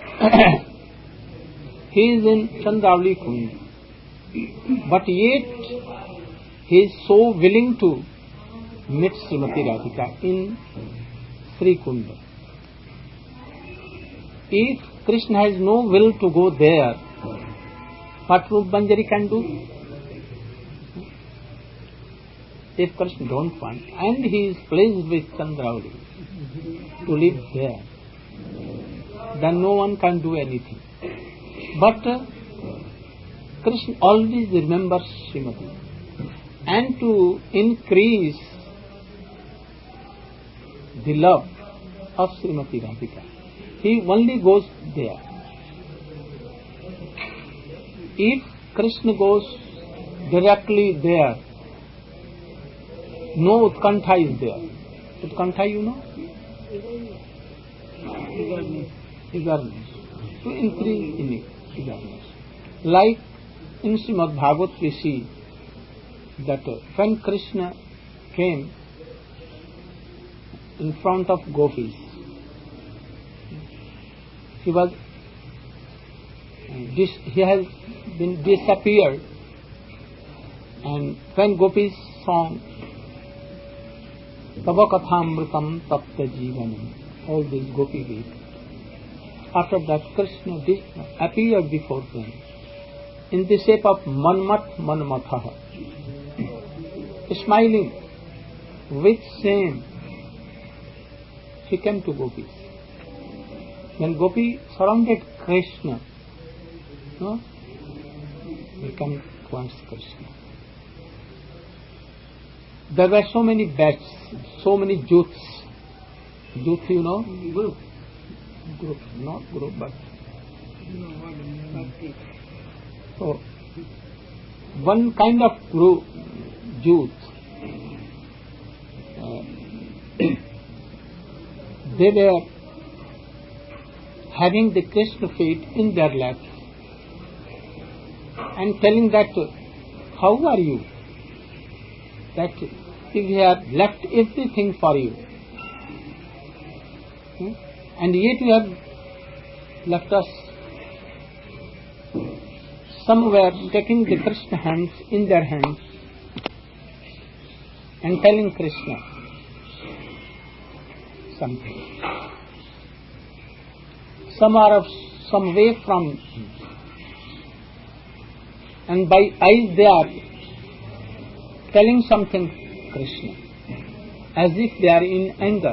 Speaker 2: he is in Chandravali Kund, but yet he is so willing to meet Srimati Radhika in Sri Kunda. If Krishna has no will to go there, what Rukmanjari can do? If Krishna don't want, and he is pleased with Chandravali to live there, then no one can do anything. But Krishna always remembers Srimati, and to increase the love of Srimati Radhika, he only goes there. If Krishna goes directly there, no Utkantha is there. Utkantha, you know? Eagerness. To increase in it, eagerness. Like in Srimad Bhagavad we see that when Krishna came in front of gopis, he has been disappeared, and when gopis sang Tava Kathamritam Tapta Jivanam, all these gopi gate, after that Krishna appeared before them in the shape of Manmat Manmatha, smiling with shame. He came to gopis. When gopi surrounded Krishna, he came towards Krishna. There were so many bats, so many youths. Youth, you know? Group, not group, but. So, one kind of group, youth, they were having the Krishna feet in their lap and telling that, how are you? That if we have left everything for you, and yet you have left us. Some were taking the Krishna hands in their hands and telling Krishna something. Some are some way from him. And by eyes they are telling something Krishna, as if they are in anger.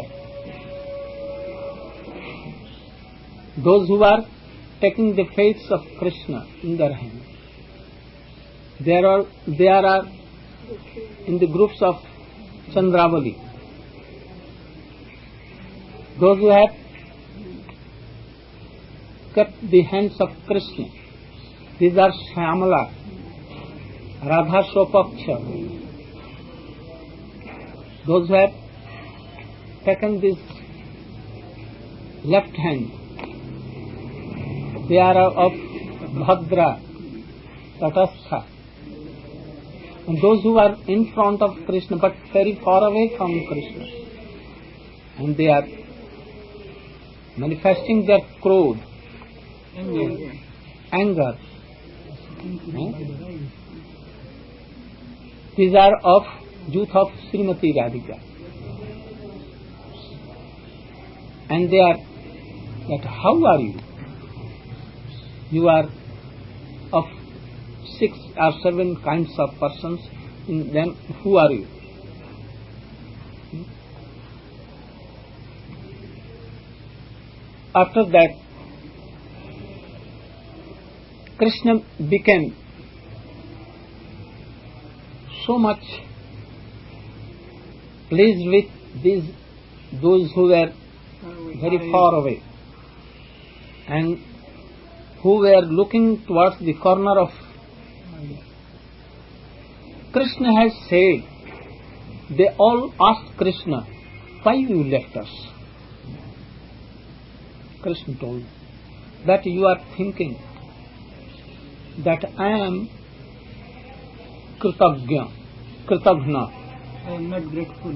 Speaker 2: Those who are taking the face of Krishna in their hand, they are in the groups of Chandravali. Those who have kept the hands of Krishna, these are Shyamala, Radha Sopaksha. Those who have taken this left hand, they are of Bhadra, Tatastha. And those who are in front of Krishna but very far away from Krishna, and they are manifesting their krodh, anger. These are of youth of Srimati Radhika. And they are that, how are you? You are of 6 or 7 kinds of persons. In them, who are you? After that, Krishna became so much pleased with those who were very far away and who were looking towards the corner of. Krishna has said, they all asked Krishna, why you left us? Krishna told that you are thinking that I am Kritagna.
Speaker 1: I am not grateful.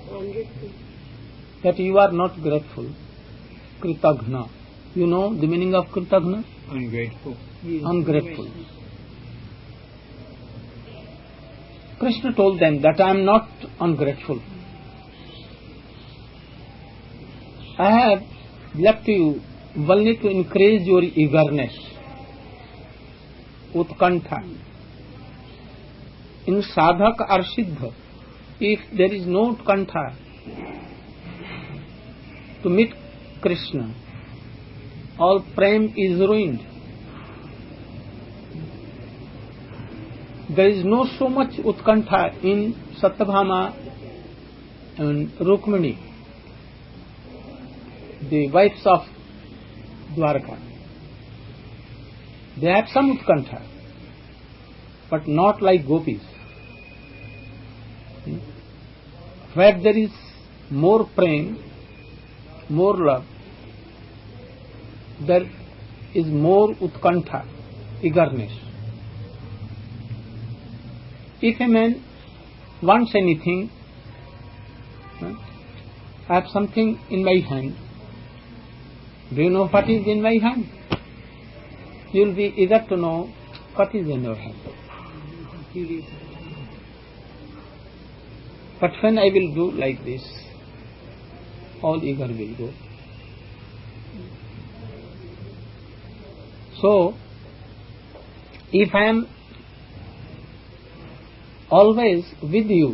Speaker 2: That you are not grateful. Kritagna. You know the meaning of Kritagna?
Speaker 3: Ungrateful.
Speaker 1: Yes.
Speaker 2: Ungrateful. Krishna told them that I am not ungrateful. I have left you only to increase your eagerness, utkantha. In sadhak or siddha, if there is no utkantha to meet Krishna, all prem is ruined. There is no so much utkantha in Satyabhama and Rukmini, the wives of Dwarka. They have some utkantha, but not like gopis. Where there is more prem, more love, there is more utkantha, eagerness. If a man wants anything, I have something in my hand. Do you know what is in my hand? You will be eager to know what is in your hand. But when I will do like this, all eager will go. So, if I am always with you,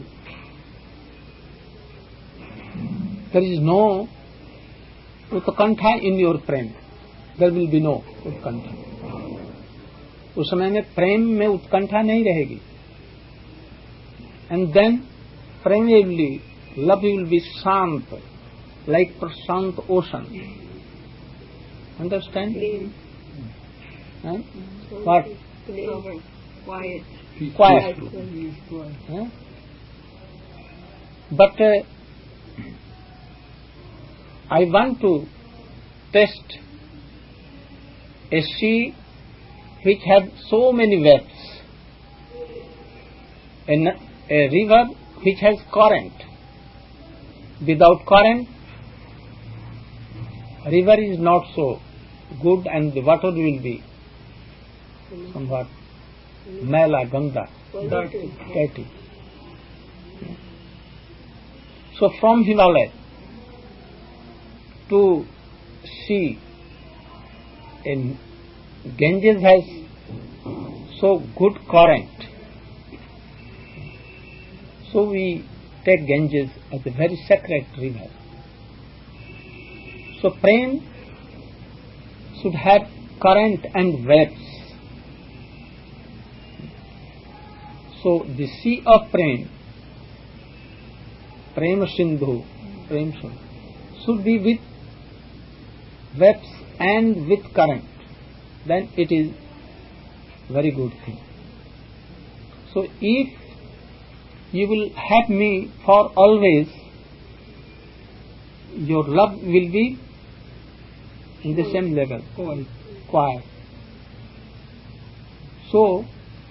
Speaker 2: there is no utkantha in your prem. There will be no utkantha. उस समय में प्रेम में उत्कंठा नहीं रहेगी. And then premavely, love will be shant, like Prashant ocean. Understand? Huh? What?
Speaker 5: Quiet.
Speaker 2: Quiet. Huh? But I want to test a sea which has so many waves, a river which has current. Without current, river is not so good and the water will be somewhat mela, ganda, dirty. So from Himalaya to sea, in Ganges has so good current. So we take Ganges as a very sacred river. So prem should have current and waves. So the sea of prem Sindhu, should be with waves and with current. Then it is very good thing. So if you will have me for always, your love will be in the same level, quiet. So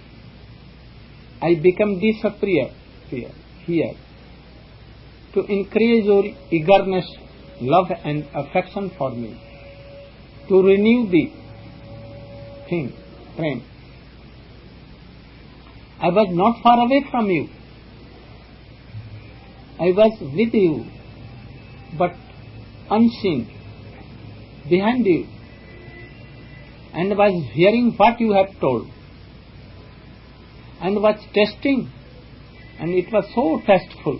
Speaker 2: I become disappear here to increase your eagerness, love and affection for me, to renew the thing, prem. I was not far away from you. I was with you, but unseen, behind you, and was hearing what you have told, and was tasting, and it was so tasteful.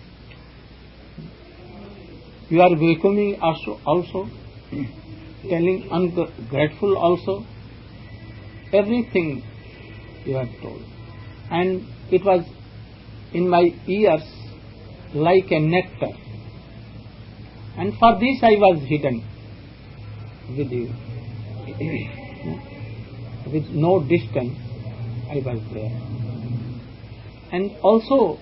Speaker 2: You are welcoming also, telling ungrateful also, everything you have told. And it was in my ears like a nectar. And for this I was hidden with you. With no distance I was there. And also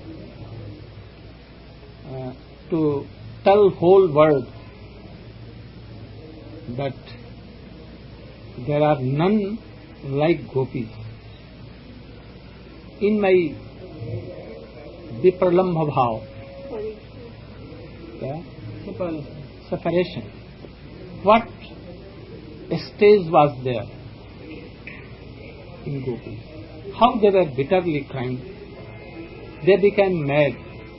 Speaker 2: to tell whole world that there are none like gopis. In my vipralambha bhav, separation, what stage was there in gopis? How they were bitterly crying. They became mad.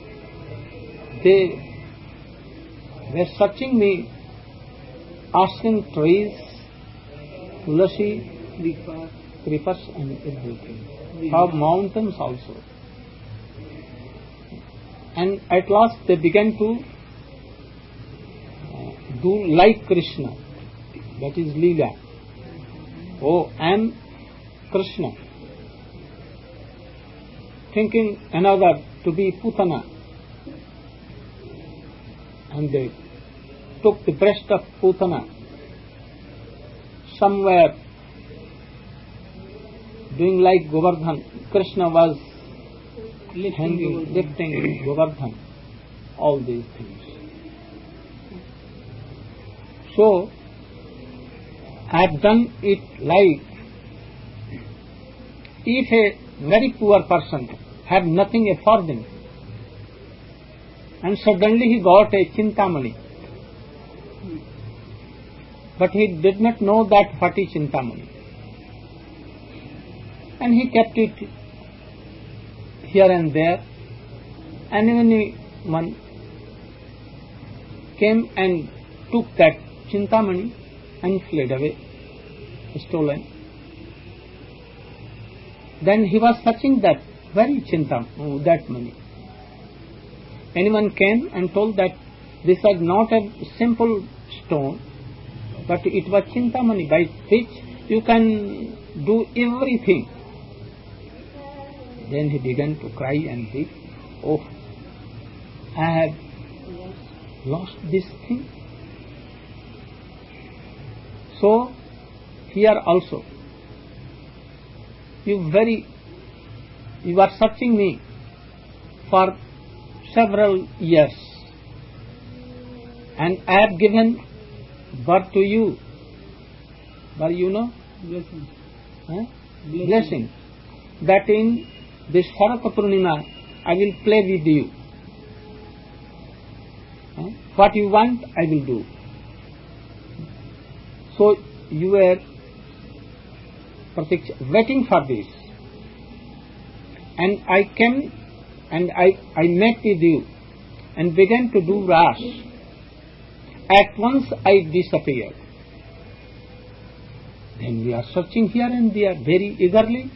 Speaker 2: They were searching me, asking trees, tulasi, creepers and everything. How mountains also. And at last they began to do like Krishna, that is Leela. Oh, I am Krishna. Thinking another to be Putana. And they took the breast of Putana somewhere doing like Govardhan. Krishna was lifting Govardhan, all these things. So I have done it like if a very poor person have nothing for them, and suddenly he got a Chintamani, but he did not know that what is Chintamani, and he kept it here and there, and anyone came and took that Chintamani and fled away, stolen. Then he was searching that very Chintamani, that money. Anyone came and told that this was not a simple stone, but it was Chintamani by which you can do everything. Then he began to cry and weep. Oh, I have lost this thing. So here also, you are searching me for several years, and I have given birth to you. But you know, blessing. That in this Sharaka Purnima, I will play with you. What you want, I will do. So you were waiting for this, and I came and I met with you and began to do ras. At once I disappeared. Then we are searching here and there very eagerly,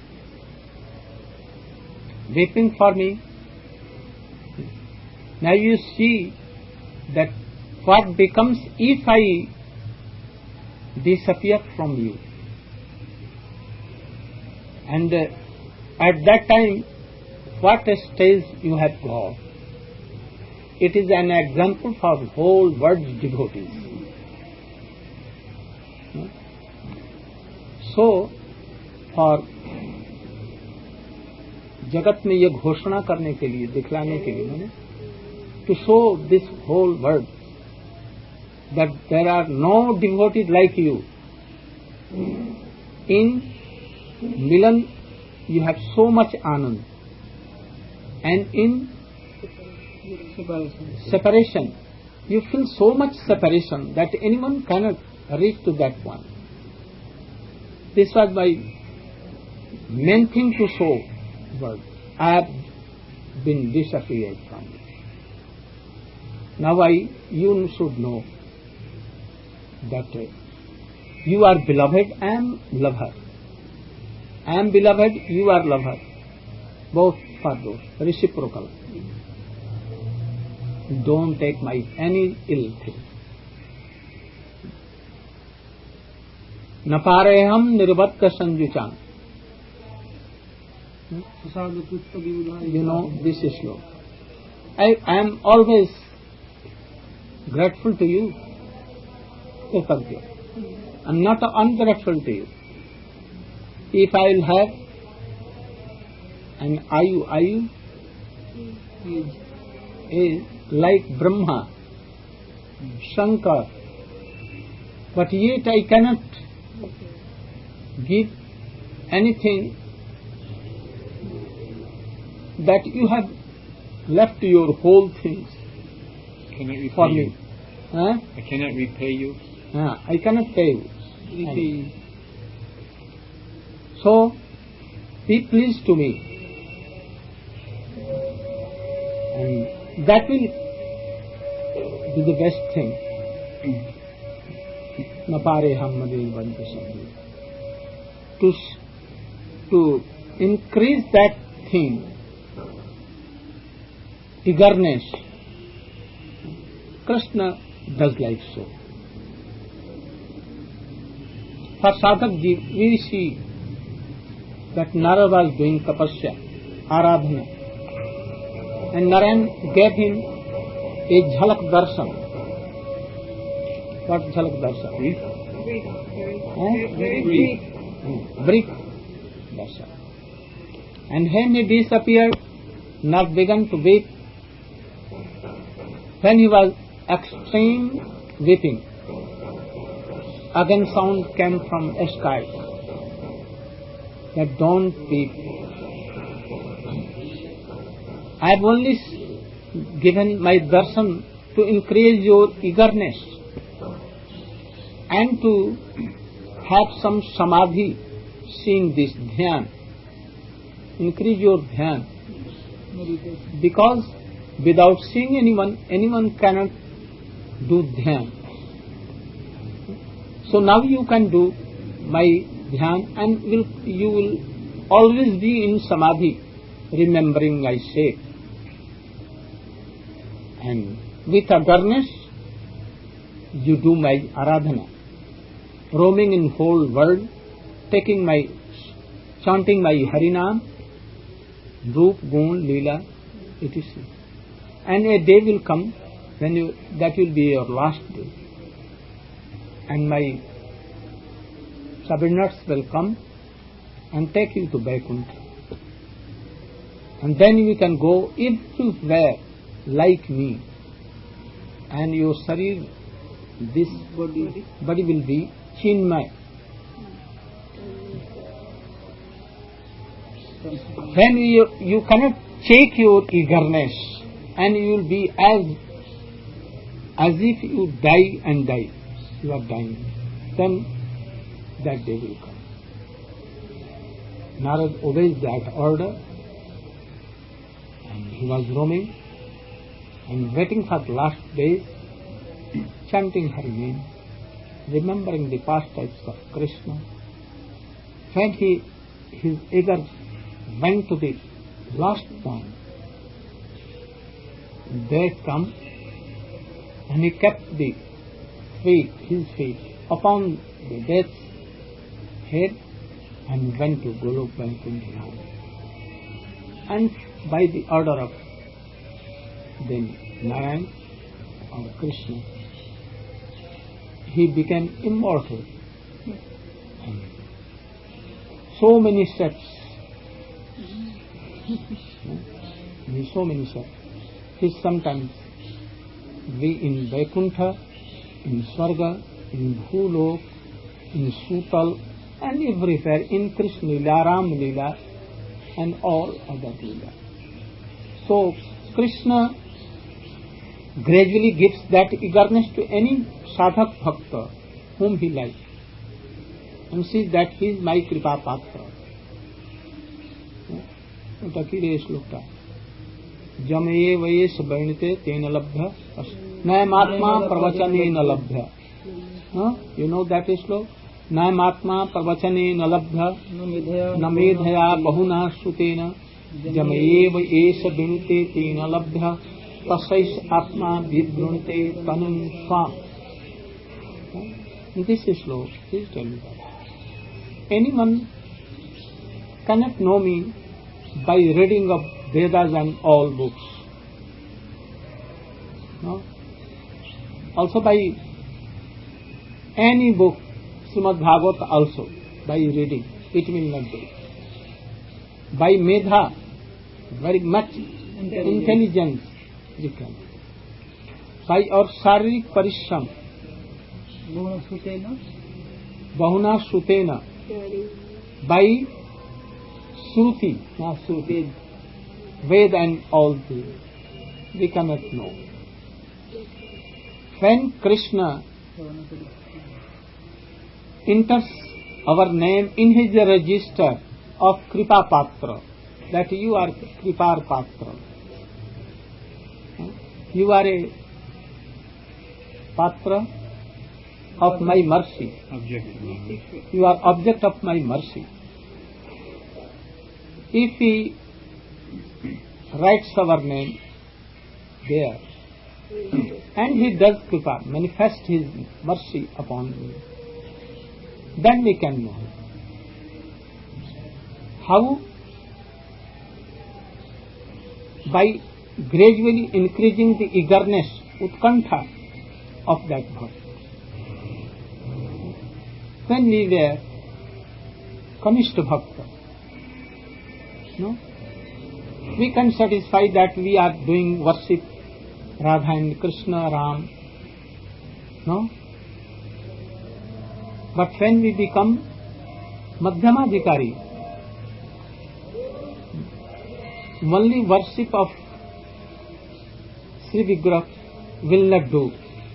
Speaker 2: waiting for me. Now you see that what becomes if I disappear from you. And at that time, what a stage you have got. It is an example for the whole world's devotees. So, for जगत में ये घोषणा करने के लिए, दिखलाने के लिए मैंने, to show this whole world that there are no devotees like you. In Milan, you have so much anand, and in separation, you feel so much separation that anyone cannot reach to that one. This was my main thing to show world. I have been disappeared from it. Now you should know that you are beloved, I am lover. I am beloved, you are lover. Both for those, reciprocal. Don't take my any ill thing. Napareham nirvatka sanjuchan. You know, this is slow. I am always grateful to you, and not ungrateful to you. If I will have an ayu is like Brahma, Shankar, but yet I cannot give anything that you have left your whole things for me.
Speaker 3: I cannot repay you.
Speaker 2: I cannot pay you. So, be pleased to me. And that will be the best thing. Napareham madil to increase that thing, eagerness. Krishna does like so. For Sadhak Ji, we see that Narada was doing tapasya, aradhana, and Narayan gave him a jhalak darshan. What jhalak darshan? Brief darshan. And when he disappeared, Narad began to weep. When he was extreme weeping, again sound came from the sky that don't weep. I have only given my darshan to increase your eagerness and to have some samadhi, seeing this dhyan. Increase your dhyan. Because without seeing anyone cannot do dhyan. So now you can do my dhyan and you will always be in samadhi, remembering my shape. And with awareness, you do my aradhana, roaming in whole world, chanting my Harinam, Roop, Gun, Leela, etc. And a day will come when that will be your last day. And my subordinates will come and take you to Vaikuntha. And then you can go everywhere like me. And your sharir, this body will be Chinmay. Then you cannot check your eagerness, and you will be as if you die and die. You are dying. Then that day will come. Narad obeys that order, and he was roaming and waiting for the last days, chanting her name, remembering the pastimes of Krishna. When his eager went to the last point, they come, and he kept his feet upon the death's head and went to Golok Vaikuntha. And by the order of then Narayan or Krishna, he became immortal. And so many steps. So many steps. He sometimes be in Vaikuntha, in Swarga, in Bhulok, in Sutal, and everywhere, in Krishna Lila, Ram Lila, and all other Lila. So Krishna gradually gives that eagerness to any sadhak bhakta whom he likes, and sees that he is my kripa patra. Takire shlokta. Jamaye vayesh varnite tena labdha nayamatma pravachane labdha. You know that shlok? Nayamatma pravachane labdha namedhaya bahuna sutena jamaye vayesh varnite tena labdha tasais atma vidrunte tanum swam. This is shlok. Please tell me that. Anyone cannot know me by reading of Vedas and all books. No? Also by any book, Srimad Bhagavata also, by reading, it will not do. By medha, very much intelligence, you can. By our sharirik parishram, bahuna sutena, by Shruti, Veda and all these, we cannot know. When Krishna enters our name in his register of Kripa Patra, that you are Kripa Patra, you are a Patra of my mercy, you are object of my mercy. If he writes our name there, and he does kripa, manifest his mercy upon me, then we can know him. How? By gradually increasing the eagerness, utkantha of that bhakti. When we were Kanishta Bhakta, no? We can satisfy that we are doing worship Radha and Krishna, Ram. No? But when we become Madhyamadhikari, only worship of Sri Vigrah will not do.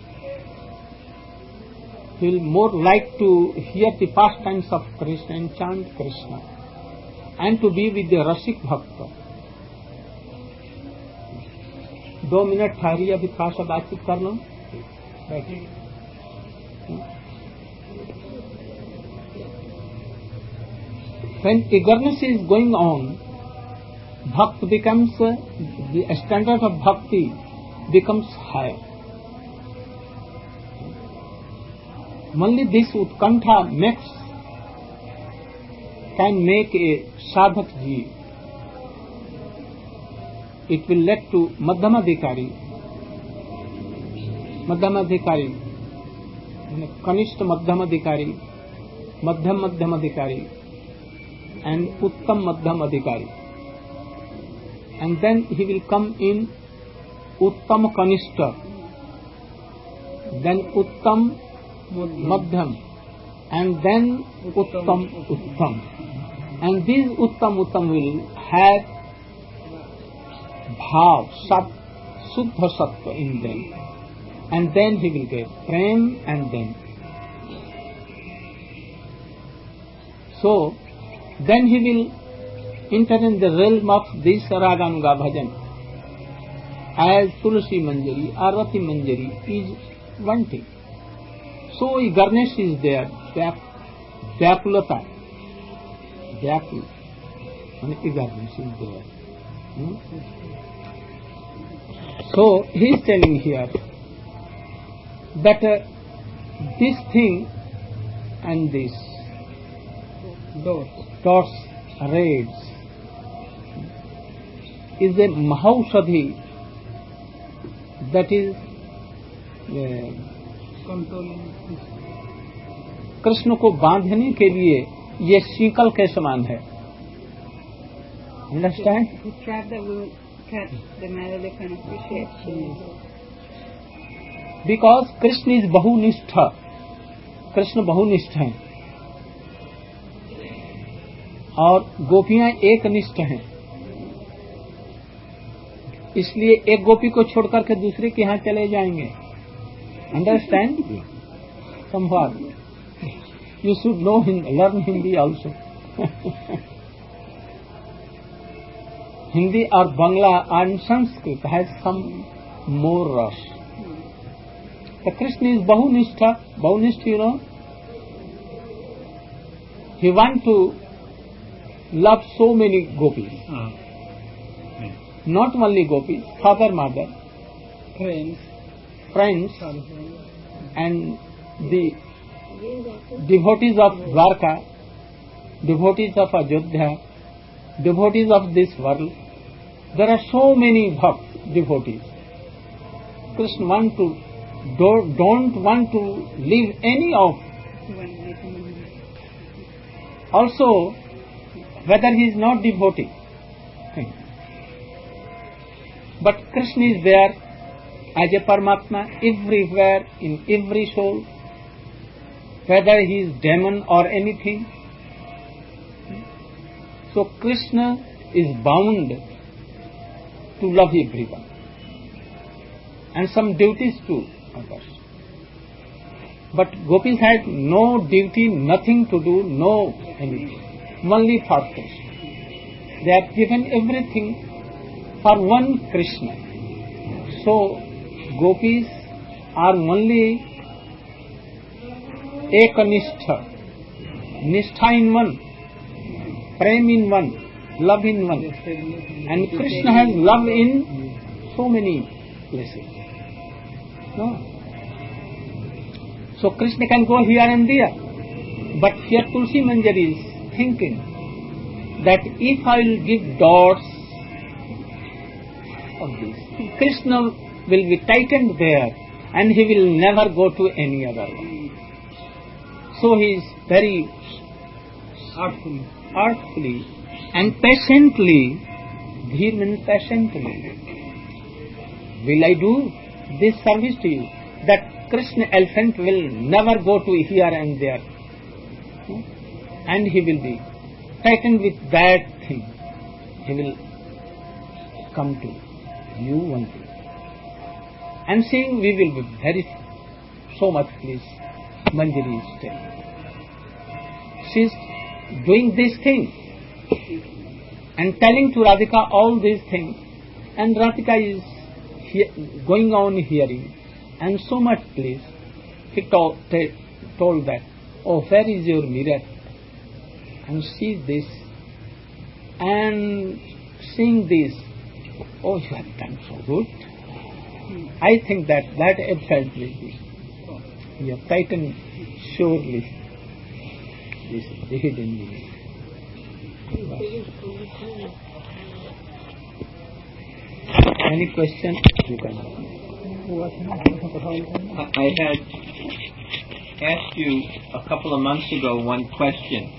Speaker 2: We will more like to hear the pastimes of Krishna and chant Krishna, and to be with the Rasik Bhakta. 2 minute ठहरिए, अभी थोड़ा सा बातचीत कर लो, बैठिए. When eagerness is going on, bhakti becomes, the standard of bhakti becomes higher. Only this utkantha can make a sadhak ji. It will lead to Madhyamadhikari, Kanishta Madhyamadhikari, Madhyam Madhyamadhikari, and Uttam Madhyamadhikari. And then he will come in Uttam Kanishta, then Uttam Madhyam, and then Uttam. And these Uttam will have bhav, sat, suddha sattva in them, and then he will get prem, and then So, then he will enter in the realm of this Raganuga bhajan. As Tulsi Manjari or Rati Manjari is wanting. So eagerness is there, Vyapulata. Vyapul. And eagerness is there. So he is telling here that this thing and this dots, raids is a Mahaushadhi that is Krishna को बांधने के लिए ये sickle के समान है. Understand?
Speaker 5: The trap that will catch the melody can appreciate.
Speaker 2: Because Krishna is बहुनिष्ठ. Krishna बहुनिष्ठ हैं और गोपियां एक निष्ठ हैं. इसलिए एक गोपी को छोड़कर के दूसरे के यहाँ चले जाएंगे. Understand? Somewhat. You should know learn Hindi also. Hindi or Bangla and Sanskrit has some more rush. The Krishna is Bahunishta. Bahunishta, you know. He wants to love so many gopis. Not only gopis, father, mother, friends, and the devotees of Dwarka, devotees of Ajodhya, devotees of this world. There are so many devotees. Krishna don't want to leave any of. Also, whether he is not devotee. But Krishna is there as a Paramatma everywhere in every soul, whether he is demon or anything. So Krishna is bound to love everyone and some duties to others. But gopis had no duty, nothing to do, no anything, only for Krishna. They have given everything for one Krishna. So gopis are only Ekanistha, Nishtha in one, Prem in one, love in one. And Krishna has love in so many places. No? So Krishna can go here and there. But here Tulsi Manjari is thinking that if I will give dots of this, Krishna will be tightened there and he will never go to any other one. So he is very artfully and patiently, Dhir means patiently, will I do this service to you, that Krishna elephant will never go to here and there. And he will be tightened with that thing. He will come to you one day. And seeing we will be very so much pleased. Manjari is telling. She is doing this thing and telling to Radhika all these things, and Radhika is going on hearing and so much pleased. He told that, oh, where is your mirror? And see this and seeing this, oh, you have done so good. I think that effect will be. You have tightened surely this hidden meaning. Any question? You can.
Speaker 3: I had asked you a couple of months ago one question.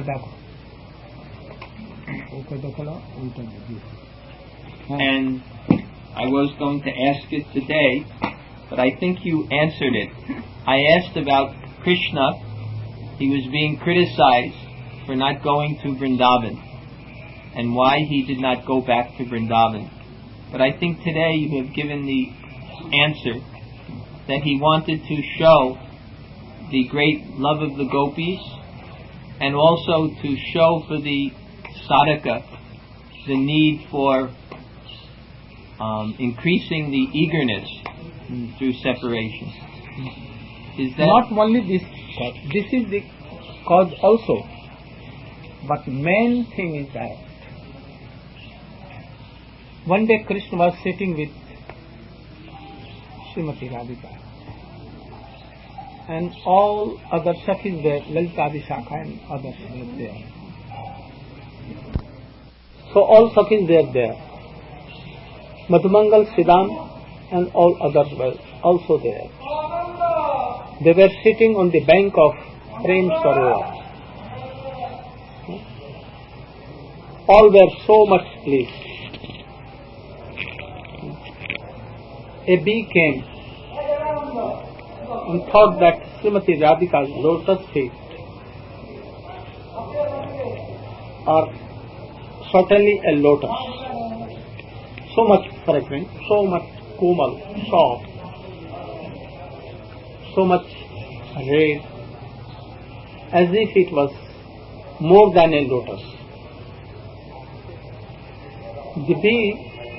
Speaker 3: And I was going to ask it today, but I think you answered it. I asked about Krishna. He was being criticized for not going to Vrindavan and why he did not go back to Vrindavan. But I think today you have given the answer that he wanted to show the great love of the gopis and also to show for the sadhaka the need for increasing the eagerness through separation. Is that
Speaker 2: not only this cause, this is the cause also, but main thing is that one day Krishna was sitting with Srimati Radhika, and all other Sakhis there, Lalita Vishakha and others were there. So all Sakhis were there. Madhumangal, Siddham and all others were also there. They were sitting on the bank of Prem Sarovar. All were so much pleased. A bee came and thought that Srimati Radhika's lotus feet are certainly a lotus. So much fragrant, so much komal, soft, so much red, as if it was more than a lotus. The bee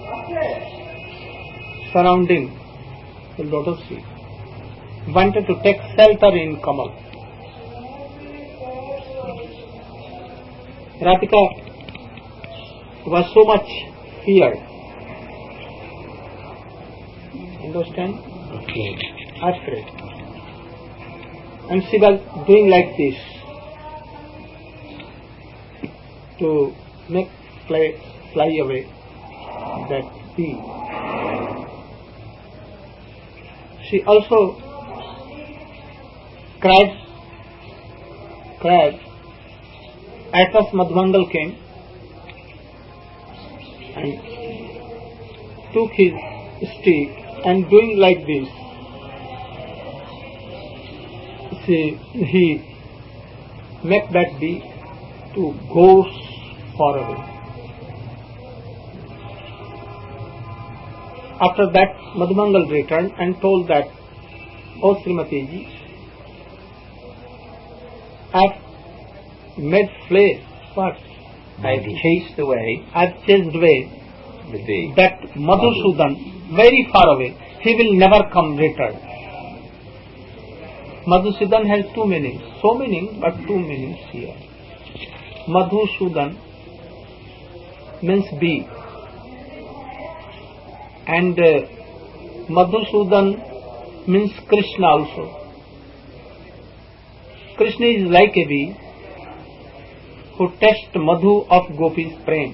Speaker 2: surrounding the lotus feet wanted to take shelter in Kamal. Radhika was so much feared. Understand? Afraid. And she was doing like this to make fly away that bee. She also cried. At last Madhumangal came and took his stick and doing like this, he made that bee to go far away. After that, Madhumangal returned and told that, "Oh Srimati ji, I've made flay, but
Speaker 3: I've chased away
Speaker 2: I've chased away
Speaker 3: the bee.
Speaker 2: that Madhusudan very far away. He will never come return." Madhusudan has two meanings. So meaning, but two meanings here. Madhusudan means bee. And Madhusudan means Krishna also. Krishna is like a bee who tastes madhu of Gopi's prem,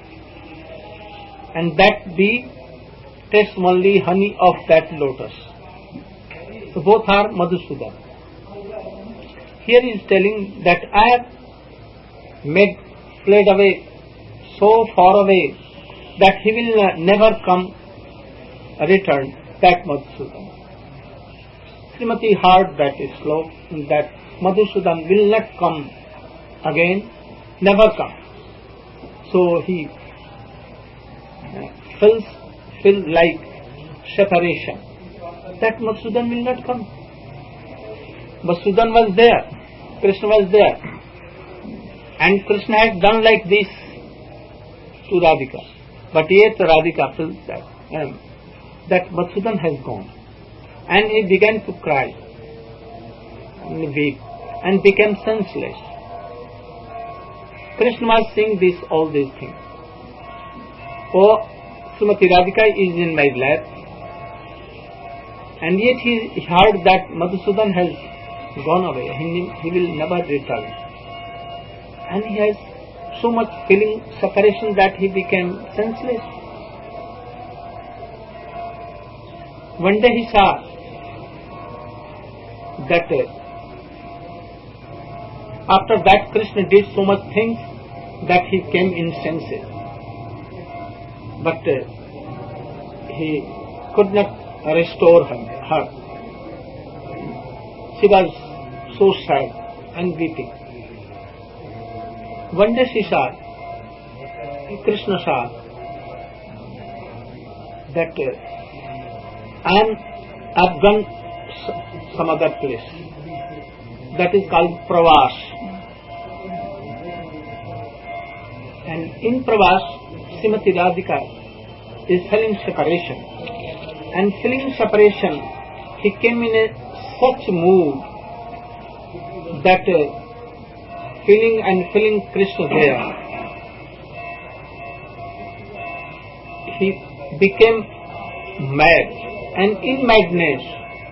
Speaker 2: and that bee tastes only honey of that lotus. So both are Madhusudan. Here he is telling that I have fled away so far away that he will never come return, that Madhusudan. Srimati heard that slok, that Madhusudan will not come again, never come. So he feels like separation, that Madhusudan will not come. Madhusudan was there, Krishna was there, and Krishna had done like this to Radhika. But yet Radhika feels that Madhusudan has gone. And he began to cry and weep and became senseless. Krishna was seeing all these things. Oh, Srimati Radhika is in my lap, and yet he heard that Madhusudan has gone away. He will never return. And he has so much feeling separation that he became senseless. One day he saw that after that Krishna did so much things that he came insensate. But he could not restore her. She was so sad and weeping. One day she saw, Krishna saw that I've gone some other place. That is called Pravas. And in Pravas, Srimati Radhika is feeling separation. And feeling separation, he came in a such mood that feeling Krishna there, he became mad. And in madness,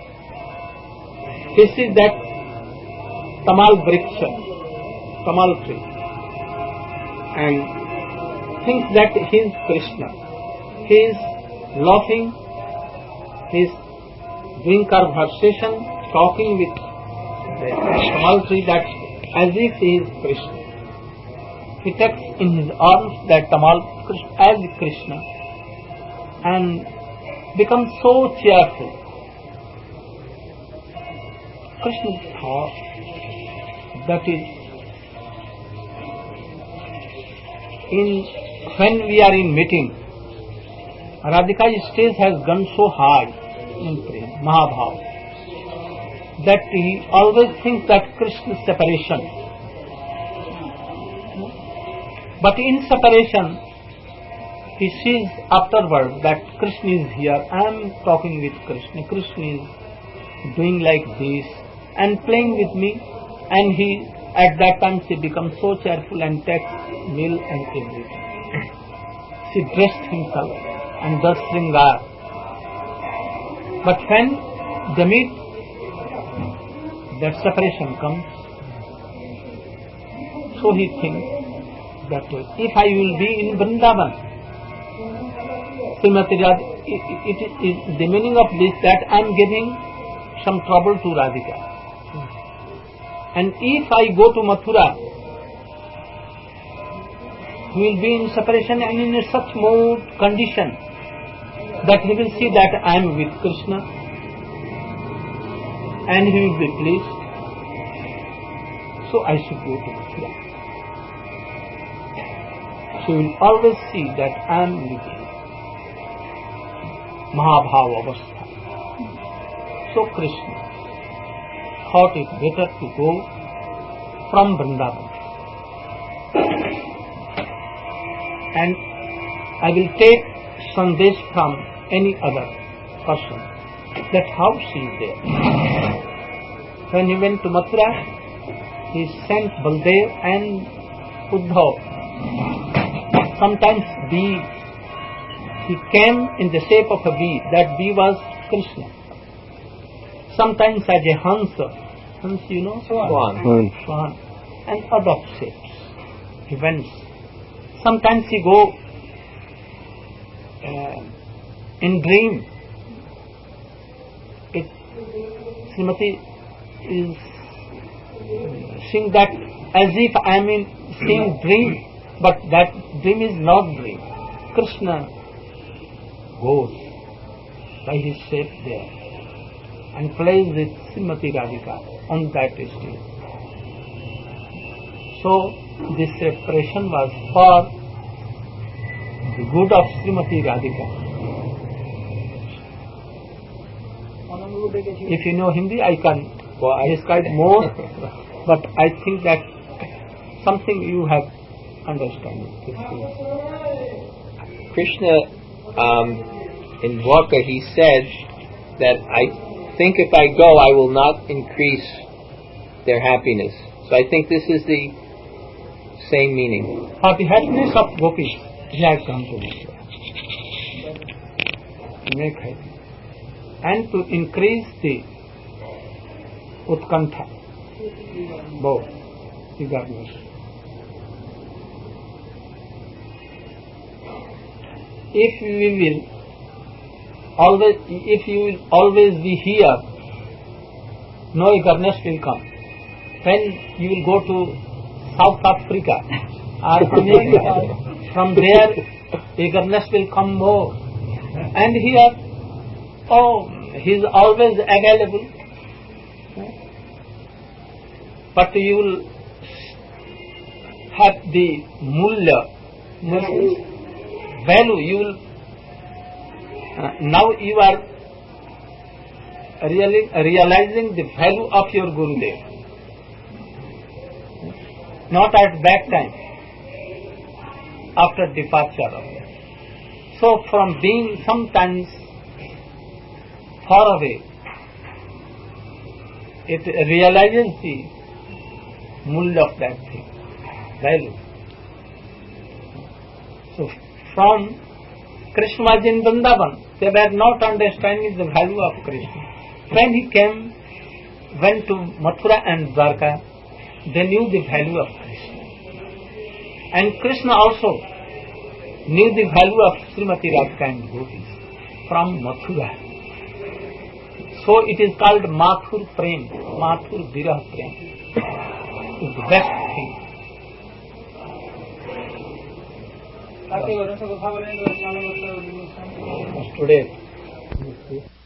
Speaker 2: he sees that Tamal Vriksha, Tamal tree, and thinks that he is Krishna. He is laughing, he is doing conversation, talking with the Tamal tree, that as if he is Krishna. He takes in his arms that Tamal as Krishna and becomes so cheerful. Krishna thought that is when we are in meeting, Radhika's stage has gone so high in prema, Mahabhava, that he always thinks that Krishna's separation. But in separation, he sees afterward that Krishna is here. I am talking with Krishna. Krishna is doing like this and playing with me. And he, at that time, she becomes so cheerful and takes meal and everything. She dressed himself and does Sringar. But when they meet, that separation comes. So he thinks that if I will be in Vrindavan, Srimati Radhika, it is the meaning of this that I am giving some trouble to Radhika. And if I go to Mathura, he will be in separation and in such mood, condition, that he will see that I am with Krishna and he will be pleased. So I should go to Mathura. So he will always see that I am with him. Mahabhava Avastha. So Krishna thought it better to go from Vrindavan. And I will take sandesh from any other person that how she is there. When he went to Mathura, he sent Baldev and Uddhav. Sometimes bee. He came in the shape of a bee. That bee was Krishna. Sometimes as a Hansa. Hansa, you know? Swan. And other shapes. He went. Sometimes he go in dream. Srimati is seeing that as if I am in seeing dream, but that dream is not dream. Krishna goes by his shape there and plays with Srimati Radhika on that stage. So this separation was for the good of Srimati Radhika. If you know Hindi, I can describe more, but I think that something you have understood.
Speaker 3: Krishna, in Dwarka, he said that I think if I go, I will not increase their happiness. So I think this is the same meaning.
Speaker 2: For the happiness of gopis, he has come to Mathura. To make happy. And to increase the utkantha, both eagerness. If you will always be here, no eagerness will come. When you will go to South Africa or America, from there eagerness will come more. And here, he is always available. But you will have the mulya, value. You will now you are realizing the value of your Gurudev. Not at back time. after departure of them. So from being sometimes far away, it realizes the mood of that thing, value. So from Krishna was in Vrindavan, they were not understanding the value of Krishna. When he went to Mathura and Dwarka, they knew the value of Krishna. And Krishna also knew the value of Srimati Radhika and gopis from Mathura. So it is called Mathur Prem, Mathur Virah Prem. It is the best thing. Today